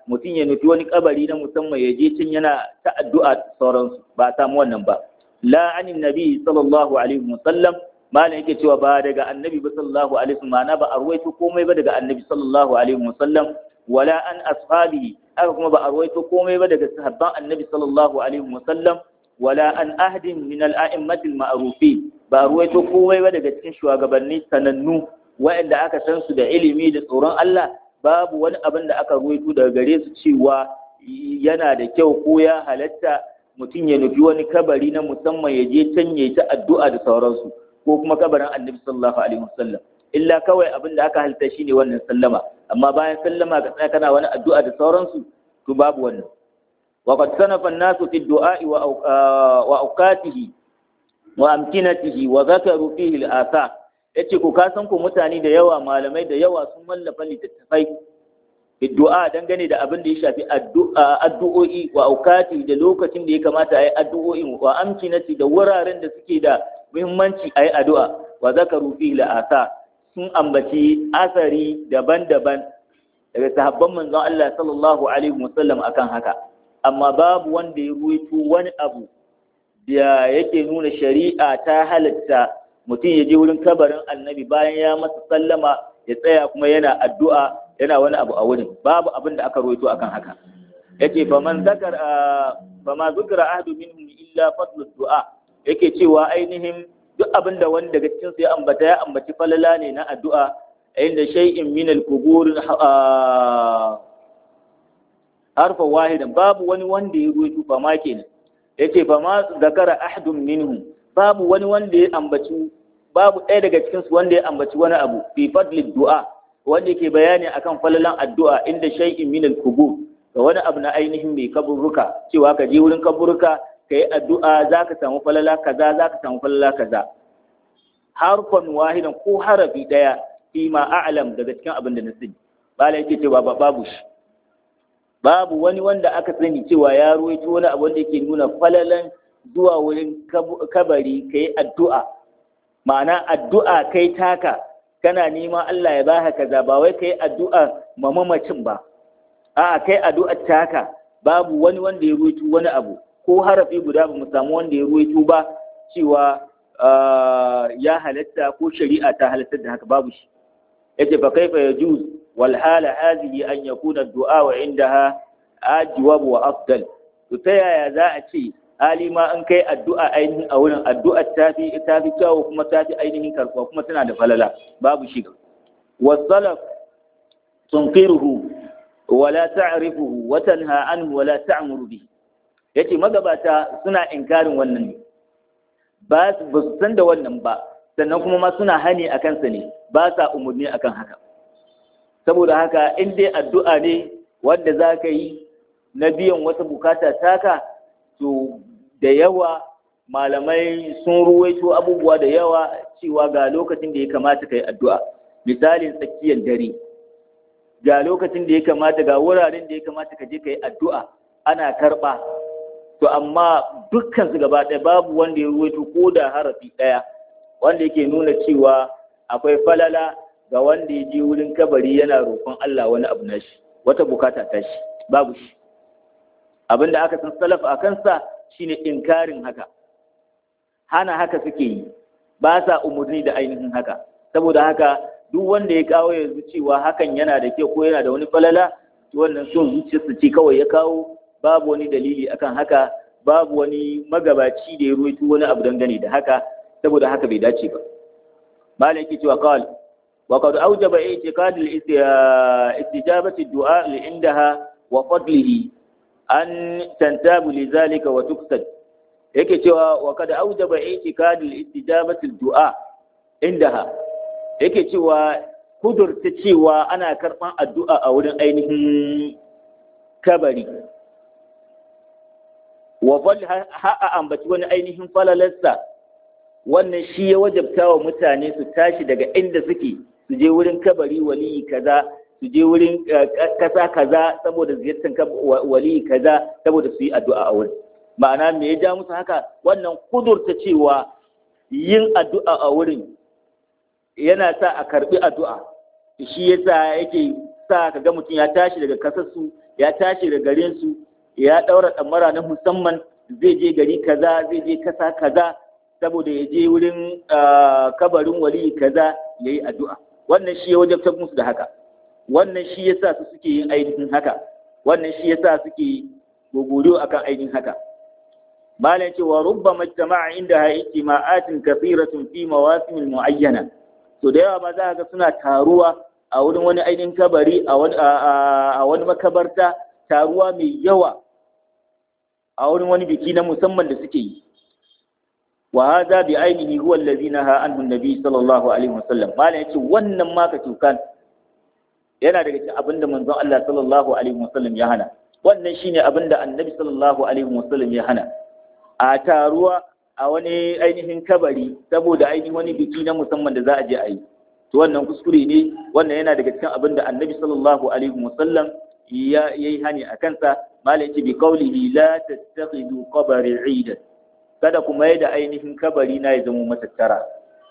mutum ya nufi wani kabari na musamman ya je cin yana ta addu'a sauransu ba a samu wannan ba la anin nabi sallallahu alaihi wasallam malam yake cewa ba daga annabi ba sallallahu alaihi wasallam ma'ana ba a ruwaito komai ba daga annabi sallallahu alaihi wasallam wala an ashabihi haka kuma ba a ruwaito komai ba daga sahabban annabi sallallahu alaihi wasallam wala an ahdin min al-a'immati al-ma'rufin ba a ruwaito komai ba daga cikin shugabanni sanannu waɗanda aka san su da ilimi da tsoron Allah babu wani abin da aka ruwaito daga gare su cewa yana da kyau ko ya halatta mutum ya nufi wani kabari na musamman ya je can ya ta addu'a da sauransu ko kuma kabarin annabi sallallahu alaihi wasallam illa kawai abin da aka halitta shine wannan sallama amma bayan sallama ka tsaya kana wani addu'a da sauransu to babu wannan wa qad sanafa an-nasu fi ad-du'a wa awqatihi wa amkinatihi wa zakaru fihi al-athar yace ko ka san ko mutane da yawa malamai da yawa sun wallafa littattafai addu'a dangane da abin da ya shafi addu'o'i wa awqati da lokacin da ya kamata a yi addu'o'i wa amkinati da wuraren da suke da muhimmanci a yi addu'a wa zakaru fi la'asa sun ambaci asari daban-daban daga sahabban manzon Allah sallallahu alaihi wasallam akan haka amma babu wanda ya ruwaito wani abu da yake nuna shari'a ta halatta mutum ya je wurin kabarin annabi bayan ya masa sallama ya tsaya kuma yana addu'a yana wani abu a wurin babu abin da aka ruwaito akan haka yace fama zukira ahadu minhum illa fadlu du'a yake cewa ainihin duk abin da wani daga cikin su ya ambaci falala ne na addu'a inda shay'in min al-qubur harfa wahidan babu wani wanda ya ruwaito fama kenan yace fama zakara ahadun minhum babu wani wanda ya ambaci babu ɗaya daga cikin su wanda ya ambaci wani abu fi fadli du'a wanda yake bayani akan falalan addu'a inda shay'in min al-qubur ga wani abu na ainihin mai kaburruka cewa ka je wurin kaburruka ka yi addu'a za ka samu falala kaza za ka samu falala kaza harfan wahidan ko harafi ɗaya fi ma a'lam daga cikin abin da na sani bala yake cewa babu shi babu wani wanda aka sani cewa ya ruwaito wani abu wanda yake nuna falalan zuwa wurin kabari ka yi addu'a ma'ana addu'a kai taka kana neman Allah ya baka kaza ba wai kai addu'a ma mamacin ba a'a kai addu'ar taka babu wani wanda ya ruwaito wani abu ko harafi guda ba mu samu wanda ya ruwaito ba cewa ya halatta ko shari'a ta halatta da haka babu shi yace fa kaifa yajuz wal hala hadhihi an yakuna ad-du'a wa indaha ajwab wa afdal to ta yaya za a ce hali ma an kai addu'a ainihin a wurin addu'ar tafi kyawu kuma tafi ainihin karɓa kuma tana da falala babu shi wasalaf tunqiruhu wala ta'rifuhu wa tanha anhu wala ta'muru bihi yace magabata suna inkarin wannan ne ba su san da wannan ba sannan kuma ma suna hani akan sa ne ba sa umurni akan haka saboda haka in dai addu'a ne wanda za ka yi na biyan wata bukata taka to da yawa malamai sun ruwaito abubuwa da yawa cewa ga lokacin da ya kamata ka yi addu'a misalin tsakiyar dare ga lokacin da ya kamata ga wuraren da ya kamata ka je ka yi addu'a ana karɓa to amma dukkan su gaba ɗaya babu wanda ya ruwaito ko da harafi ɗaya wanda yake nuna cewa akwai falala ga wanda ya je wurin kabari yana roƙon Allah wani abu na shi wata bukata ta shi babu shi abinda aka san salaf a kansa shine inkarin haka hana haka suke yi ba sa umurni da ainihin haka saboda haka duk wanda ya kawo yanzu cewa hakan yana da kyau ko yana da wani falala to wannan son zuciyarsa ce kawai ya kawo babu wani dalili akan haka babu wani magabaci da ya ruwaito wani abu dangane da haka saboda haka bai dace ba malai yake cewa qal wa qad awjaba i'tiqad al-istijabati ad-du'a indaha wa fadlihi an tantabu li zalika wa tuqsad yake cewa wa qad awjaba i'tiqad al-istijabati ad-du'a indaha yake cewa kudurta cewa ana karban addu'a a wurin ainihin kabari wa fal ha'a ambaci wani ainihin falalarsa wannan shi ya wajabta wa mutane su tashi daga inda suke su je wurin kabari waliyi kaza su je wurin kasa kaza saboda ziyartar waliyi kaza saboda su yi addu'a a wurin ma'ana me ya ja musu haka wannan kudurta cewa yin addu'a a wurin yana sa a karbi addu'a shi yasa yake sa kaga mutum ya tashi daga kasarsu ya tashi da garin su ya daura damara na musamman zai je gari kaza zai je kasa kaza saboda ya je wurin kabarin wali kaza yayi addu'a. Wannan shi ya wajabtar musu da haka, wannan shi yasa su suke yin ainihin haka, wannan shi yasa suke gogoro akan ainihin haka. malam ce wa rubbama ijtama'a indaha ijtima'atin kathiratun fi mawasim muayyana. To da yawa ma za ga suna taruwa a wurin wani ainihin kabari a wani makabarta, taruwa mai yawa a wurin wani biki na musamman da suke yi. wa hadha bi ainihi huwa allazi naha anhu an-nabi sallallahu alaihi wasallam. malam yace wannan ma ka tukan yana daga cikin abinda manzon Allah sallallahu alaihi wasallam ya hana. Wannan shine abinda annabi sallallahu alaihi wasallam ya hana, a taruwa a wani ainihin kabari saboda ainihin wani biki na musamman da za a je a yi. To wannan kuskure ne, wannan yana daga cikin abinda annabi sallallahu alaihi wasallam ya yi hani a kansa. malam yace bi qawlihi la tattakhidu qabri 'idan, kada ku mai da ainihin kabari na ya zama matattara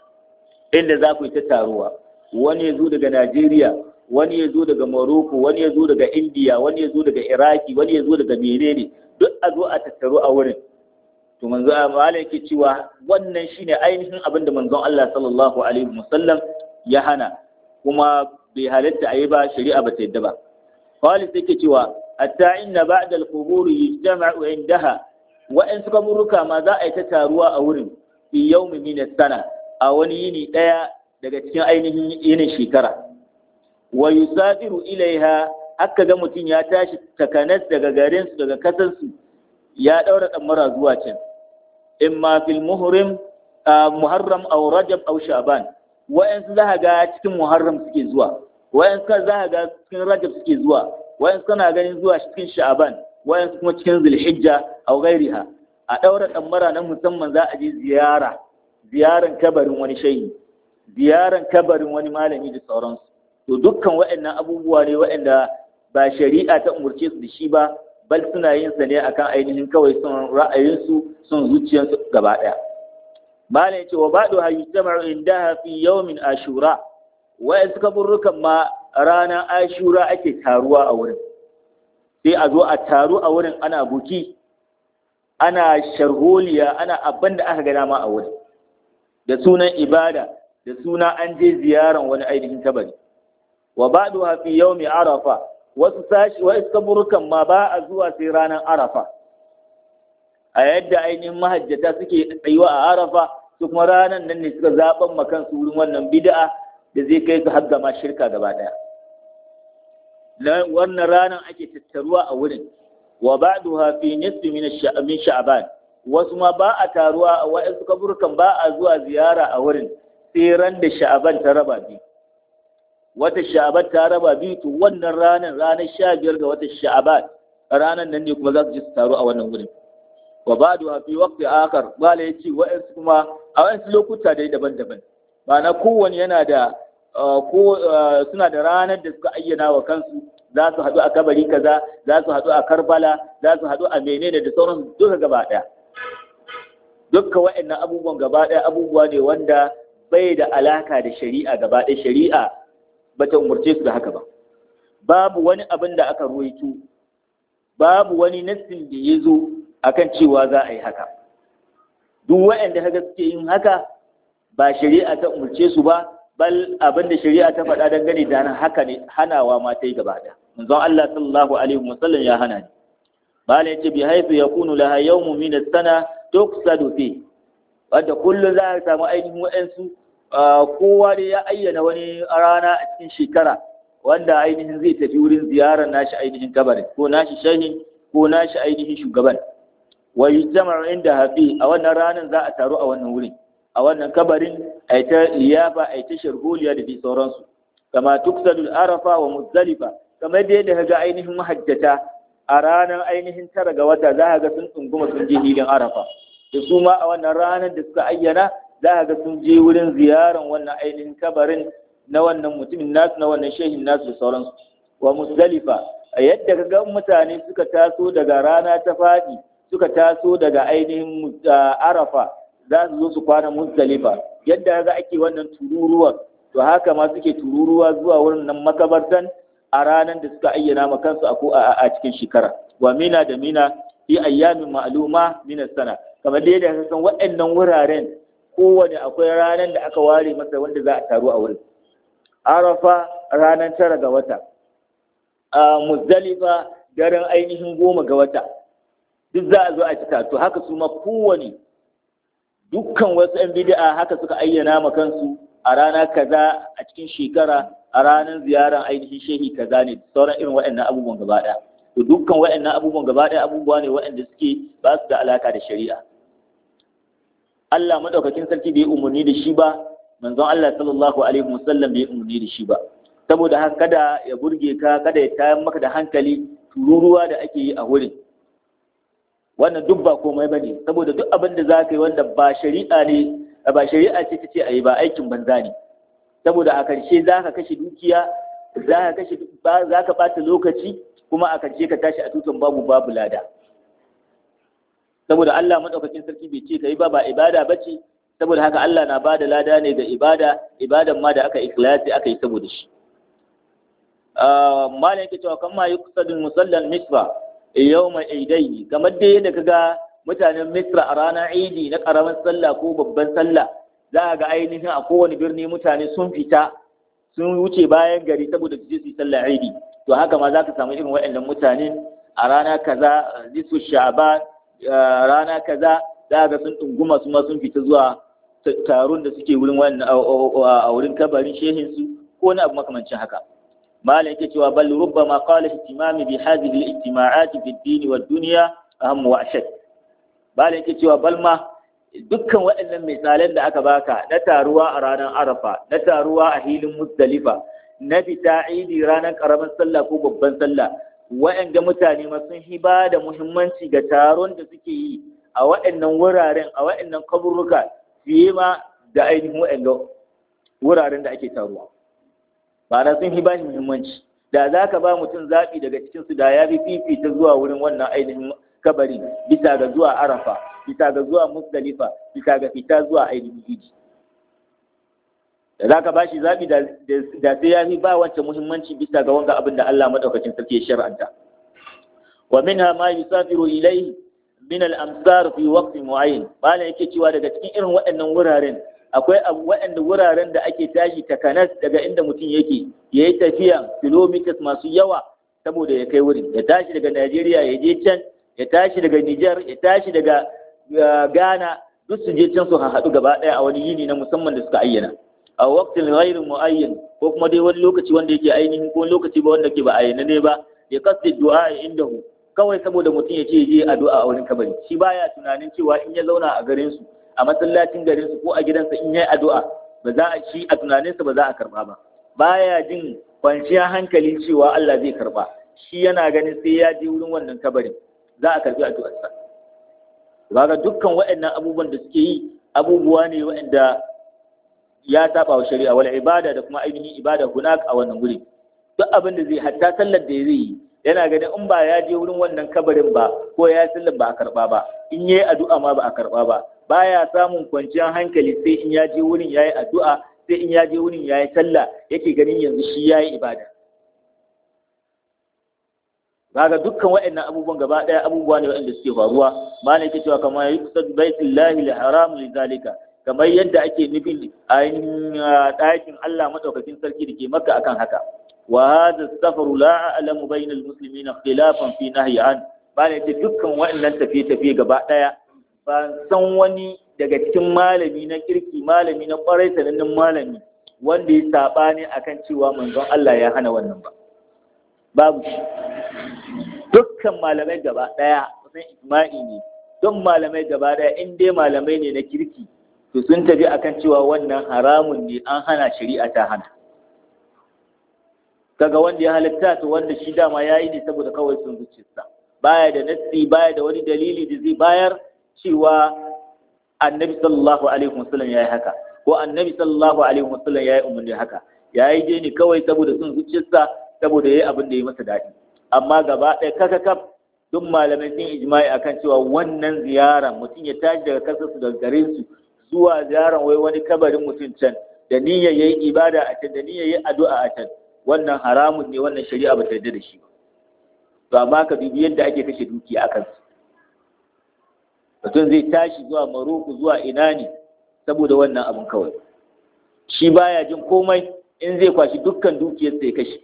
inda za ku yi ta taruwa. Wani ya zo daga Najeriya, wani ya zo daga Morocco, wani ya zo daga India, wani ya zo daga Iraki, wani ya zo daga menene, duk a zo a tattaru a wurin. To manzo Allah yake cewa wannan shine ainihin abin da manzon Allah sallallahu alaihi wasallam ya hana, kuma bai halatta a yi ba, shari'a ba ta yadda ba. Khalis yake cewa hatta inna ba'da al-qubur yajtama'u indaha, wa'ansu kaburuka ma za a yi ta taruwa a wurin fi yawmi min as-sana, a wani yini daya daga cikin ainihin yinin shekara. Wa yusafiru ilaiha, aka ga mutum ya tashi takanas daga garin su, daga kasar su, ya daura damara zuwa can, imma fil muharram aw rajab aw sha'ban. Wa'ansu za ga cikin muharram suke zuwa, wa'ansu za ga cikin rajab suke zuwa, wa'ansu kana ganin zuwa cikin sha'ban, wa'ansu kuma cikin zulhijja aw ghairiha. A daura damara na musamman za a je ziyaran kabarin wani shehi, ziyaran kabarin wani malami da sauransu. To dukkan waɗannan abubuwa ne waɗanda ba shari'a ta umurce su da shi ba, bal suna yin sa ne akan ainihin kawai son ra'ayinsu, son zuciyarsu gaba ɗaya. malam yace wa ba'du hayyama'u indaha fi yawmin ashura, wa'ansu kaburrukan ma ranar ashura ake taruwa a wurin. Sai a zo a taru a wurin, ana buki, ana sharholiya, ana abin da aka gana ma a wurin, da sunan ibada, da suna an je ziyaran wani ainihin kabari. Wa ba'duha fi yawmi arafa, wasu kaburukan ma ba a zuwa sai ranar arafa. A yadda ainihin mahajjata suke tsayuwa a arafa, su kuma ranar nan ne suka zaɓan makan su wurin wannan bid'a da zai kai su har ma shirka gaba ɗaya. Wannan ranar ake tattaruwa a wurin. Wa ba'duha fi nisfi min sha'ban, wasu ma ba a taruwa a wa'ansu kaburukan, ba a zuwa ziyara a wurin sai ran da sha'ban ta raba biyu. Wata sha'ban ta raba biyu, to wannan ranar 15 ga watan sha'ban, ranar nan ne kuma za su je su taru a wannan wurin. Wa ba'duha fi waqti akhar, bala yace wa'ansu kuma a wa'ansu lokuta dai daban-daban. Ma'ana kowanne yana da suna da ranar da suka ayyana wa kansu, za su haɗu a kabari kaza, za su haɗu a Karbala, za su haɗu a menene da sauran duka gaba ɗaya. Dukkan waɗannan abubuwan gaba ɗaya abubuwa ne wanda bai da alaka da shari'a gaba ɗaya. Shari'a bata umurce su da haka ba. Babu wani abin da aka ruwaito, babu wani nassin da ya zo akan cewa za a yi haka. Duk waɗanda kaga suke yin haka ba shari'a ta umurce su ba, bal abin da shari'a ta faɗa dangane da nan haka ne, hanawa ma ta yi gaba ɗaya. Manzon Allah sallallahu alaihi wasallam ya hana ni. Bala yace bi haythu yakunu laha yawmun min as-sana tuqsadu fi, wanda kullum za a samu ainihin wa'ansu kowa da ya ayyana wani rana a cikin shekara wanda ainihin zai tafi wurin ziyarar nashi ainihin kabarin, ko nashi shehin, ko nashi ainihin shugaban. Wa yujtama'u inda hafi, a wannan ranar za a taru a wannan wurin, a wannan kabarin, a yi ta liyafa, a yi ta sharholiya da dai sauransu. Kama tuqsadu arafa wa muzdalifa, kamar da yadda kaga ainihin mahajjata a ranar ainihin 9 ga wata za ka ga sun tsunguma sun je hilin arafa, da su ma a wannan ranar da suka ayyana za ka ga sun je wurin ziyaran wannan ainihin kabarin na wannan mutumin nasu, na wannan shehin nasu da sauransu. Wa muzdalifa, a yadda ka ga mutane suka taso daga rana ta faɗi, suka taso daga ainihin arafa, za su zo su kwana muzdalifa. Yadda ga ake wannan tururuwa, to haka ma suke tururuwa zuwa wurin nan makabartan a ranar da suka ayyana ma kansu a cikin shekara wa mina da mina fi ayyamin ma'luma min sana kamar da yadda san waɗannan wuraren kowane akwai ranar da aka ware masa wanda za a taru a wurin. Arafa ranar 9 ga wata, Muzdalifa daren ainihin 10 ga wata, duk za a zo a cika. To haka su ma kowane dukkan wasu 'yan bid'a haka suka ayyana ma kansu a rana kaza a cikin shekara a ranar ziyarar ainihin shehi kaza ne sauran irin waɗannan abubuwan gaba ɗaya. To dukkan waɗannan abubuwan gaba ɗaya abubuwa ne waɗanda suke ba su da alaka da shari'a. Allah madaukakin sarki bai umarni da shi ba, manzon Allah sallallahu alaihi wasallam bai umarni da shi ba. Saboda haka kada ya burge ka, kada ya tayar maka da hankali tururuwa da ake yi a wurin. Wannan duk ba komai bane, saboda duk abin da zaka yi wanda ba shari'a ne, ba shari'a ce tace ayi ba, aikin banza ne. Saboda a karshe zaka kashe dukiya, zaka bata lokaci, kuma a karshe ka tashi a tutan babu lada. Saboda Allah madaukakin sarki bai ce kai ba ibada bace, saboda haka Allah na bada lada ne ga ibadan ma da aka ikhlasi aka yi saboda shi. Malam yake cewa kan ma yuqsadul musallal misra yawma aidaini, kamar dai yadda kaga mutanen Misra a ranar Idi na karamin sallah ko babban sallah, za ga ainihin a kowane birni mutane sun fita sun wuce bayan gari saboda su je su yi sallar Idi. To haka ma za ka samu irin waɗannan mutane a rana kaza zisu sha'ban rana kaza za ga sun ɗunguma su ma sun fita zuwa taron da suke wurin wannan a wurin kabarin shehin su ko wani abu makamancin haka. Malam yake cewa bal rubbama qala ihtimami bi hadhihi al-ijtima'at fi ad-din wa ad-dunya aham wa ashad. Malam yake cewa bal ma dukkan waɗannan misalan da aka baka na taruwa a ranar Arafa, na taruwa a hilin Muzdalifa, na fita Idi ranar karamin sallah ko babban sallah, waɗanda mutane ma sun hiba da muhimmanci ga taron da suke yi a waɗannan wuraren, a waɗannan kaburruka fiye ma da ainihin waɗanda wuraren da ake taruwa. Ba na sun hiba shi muhimmanci. Da za ka ba mutum zaɓi daga cikinsu da ya fi fifita zuwa wurin wannan ainihin kabari bisa ga zuwa Arafa, bisa ga zuwa Muzdalifa, bisa ga fita zuwa ainihin Idi. Da za ka ba shi zaɓi da sai ya fi ba wancan muhimmanci bisa ga wanga abin da Allah maɗaukacin sarki ya shar'anta. Wa minha ma yusafiru ilayhi min al-amsar fi waqtin mu'ayyan. Malam yake cewa daga cikin irin waɗannan wuraren akwai waɗanda wuraren da ake tashi takanas daga inda mutum yake yayi tafiya kilometers masu yawa saboda ya kai wurin. Ya tashi daga Najeriya ya je can, ya tashi daga Niger, ya tashi daga Ghana, duk su je can su haɗu gaba ɗaya a wani yini na musamman da suka ayyana. A waqtin ghairu mu'ayyan, ko kuma dai wani lokaci wanda yake ainihin ko lokaci ba wanda ke ba ayyana ne ba, ya kasdi du'a indahu, kawai saboda mutum ya ce je addu'a a wurin kabari. Shi baya tunanin cewa in ya zauna a garin su, a masallacin garin su ko a gidansa in yayi addu'a ba za a shi a tunaninsa ba za a karba ba. Baya jin kwanciyar hankali cewa Allah zai karba. Shi yana ganin sai ya je wurin wannan kabarin za a karbi addu'arsa. Kaga dukkan waɗannan abubuwan da suke yi abubuwa ne waɗanda ya saba wa shari'a wal ibada da kuma ainihin ibada hunak a wannan guri. Duk abin da zai hatta sallar da zai yi yana ganin in ba ya je wurin wannan kabarin ba ko ya sallar ba a karba ba, in yayi addu'a ma ba a karba ba, baya samun kwanciyar hankali sai in ya je wurin yayi addu'a, sai in ya je wurin yayi sallah yake ganin yanzu shi yayi ibada. Kaga dukkan waɗannan abubuwan gaba ɗaya abubuwa ne waɗanda suke faruwa. Malam yake cewa kamar yuqsad baitullahi al-haram lidhalika, kamar yadda ake nufin ainihin ɗakin Allah madaukakin sarki da ke Makka akan haka. Wa hadha as-safaru la a'lamu bayna al-muslimina ikhtilafan fi nahyi an. Malam yake dukkan waɗannan tafiye-tafiye gaba ɗaya ba san wani daga cikin malami na kirki, malami na kwarai sanannen malami wanda ya sabani akan cewa manzon Allah ya hana wannan ba. Babu shi. Dukkan malamai gaba ɗaya kusan ijma'i ne, don malamai gaba ɗaya in dai malamai ne na kirki to sun tafi akan cewa wannan haramun ne, an hana, shari'a ta hana. Kaga wanda ya halatta to wanda shi dama yayi ne saboda kawai sun zuciyarsa, baya da nassi, baya da wani dalili da zai bayar cewa annabi sallallahu alaihi wasallam yayi haka ko annabi sallallahu alaihi wasallam yayi umarni haka. Yayi je ne kawai saboda sun zuciyarsa, saboda yayi abin da ya masa daɗi. Amma gaba ɗaya kakakaf duk malamai sun ijma'i akan cewa wannan ziyaran mutum ya tashi daga kasarsu daga garin su zuwa ziyaran wai wani kabarin mutum can da niyyar yayi ibada a can, da niyyar yayi addu'a a can, wannan haramun ne, wannan shari'a ba ta yarda da shi ba. To amma ka dubi yadda ake kashe dukiya akan su. Mutum zai tashi zuwa Maroko zuwa ina ne saboda wannan abin kawai. Shi baya jin komai in zai kwashi dukkan dukiyar sai kashe.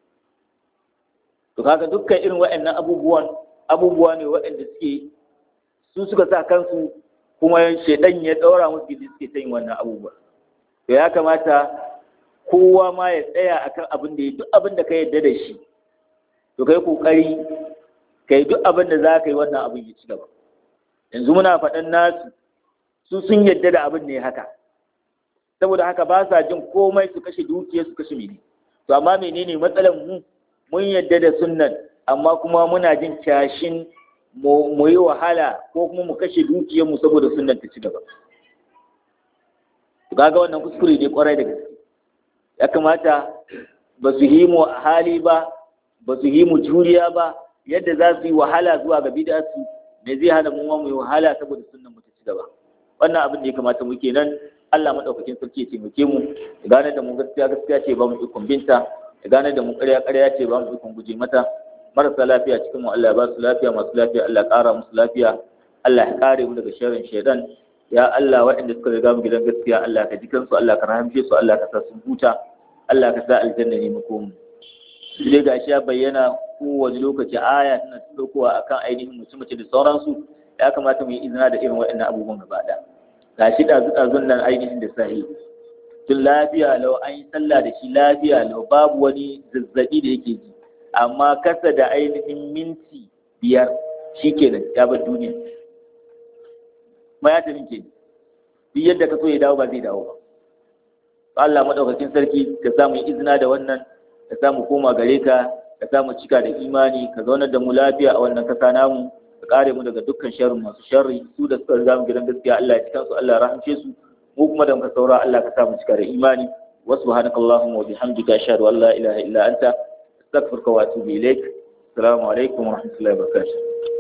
To kaga dukkan irin waɗannan abubuwa ne waɗanda suka sa kansu, kuma shedan ya daura musu gidi suke ta yin wannan abubuwa. To ya kamata kowa ma ya tsaya akan abin da duk abin da ka yarda da shi, to kai kokari kai duk abin da za ka yi wannan abin ya ci gaba. Yanzu muna faɗan nasu su sun yarda da abin ne haka, saboda haka ba sa jin komai su kashe dukiya su kashe mene. To amma menene matsalar mu? Mun yarda da sunnan, amma kuma muna jin kyashin mu yi wahala ko kuma mu kashe dukiyar mu saboda sunnan ta ci gaba. To kaga wannan kuskure ne kwarai da gaske. Ya kamata ba su yi mu hali ba su yi mu juriya ba, yadda za su yi wahala zuwa ga bid'a su, me zai hana mu mu yi wahala saboda sunnan mu ta ci gaba. Wannan abin da ya kamata mu kenan. Allah madaukakin sarki ya taimake mu, ya gane da mu gaskiya ce ba mu ikon binta, ya gane da mu ƙarya ce ba mu ikon guje mata. Marasa lafiya cikin mu Allah ya ba su lafiya, masu lafiya Allah ya ƙara musu lafiya, Allah ya kare mu daga sharrin shaidan. Ya Allah, waɗanda suka riga mu gidan gaskiya Allah ka jikan su, Allah ka rahamshe su, Allah ka sa su huta, Allah ka sa aljanna ne makomu. Sai gashi ya bayyana kowane lokaci aya tana daukowa akan ainihin mace da sauransu. Ya kamata mu yi izina da irin waɗannan abubuwan gaba ɗaya. Gashi ɗazu-ɗazun nan ainihin da sahi tun lafiya lau, an yi sallah da shi lafiya lau, babu wani zazzaɓi da yake ji, amma kasa da ainihin minti 5 shi kenan ya bar duniya. Ma ya tafi ke duk yadda ka so ya dawo ba zai dawo ba. Allah maɗaukakin sarki ka samu izina da wannan, ka samu koma gare ka samu cika da imani, ka zaunar da mu lafiya a wannan kasa namu, ka kare mu daga dukkan sharrin masu sharri. Su da suka riga mu gidan gaskiya Allah ya cikan su, Allah ya rahamce su. Mu kuma da muka saura Allah ka sa mu cika da imani. Wa subhanakallahumma wa bihamdika ashhadu an la ilaha illa anta astaghfiruka wa atubu ilaik. Assalamu alaikum wa rahmatullahi wa barakatuh.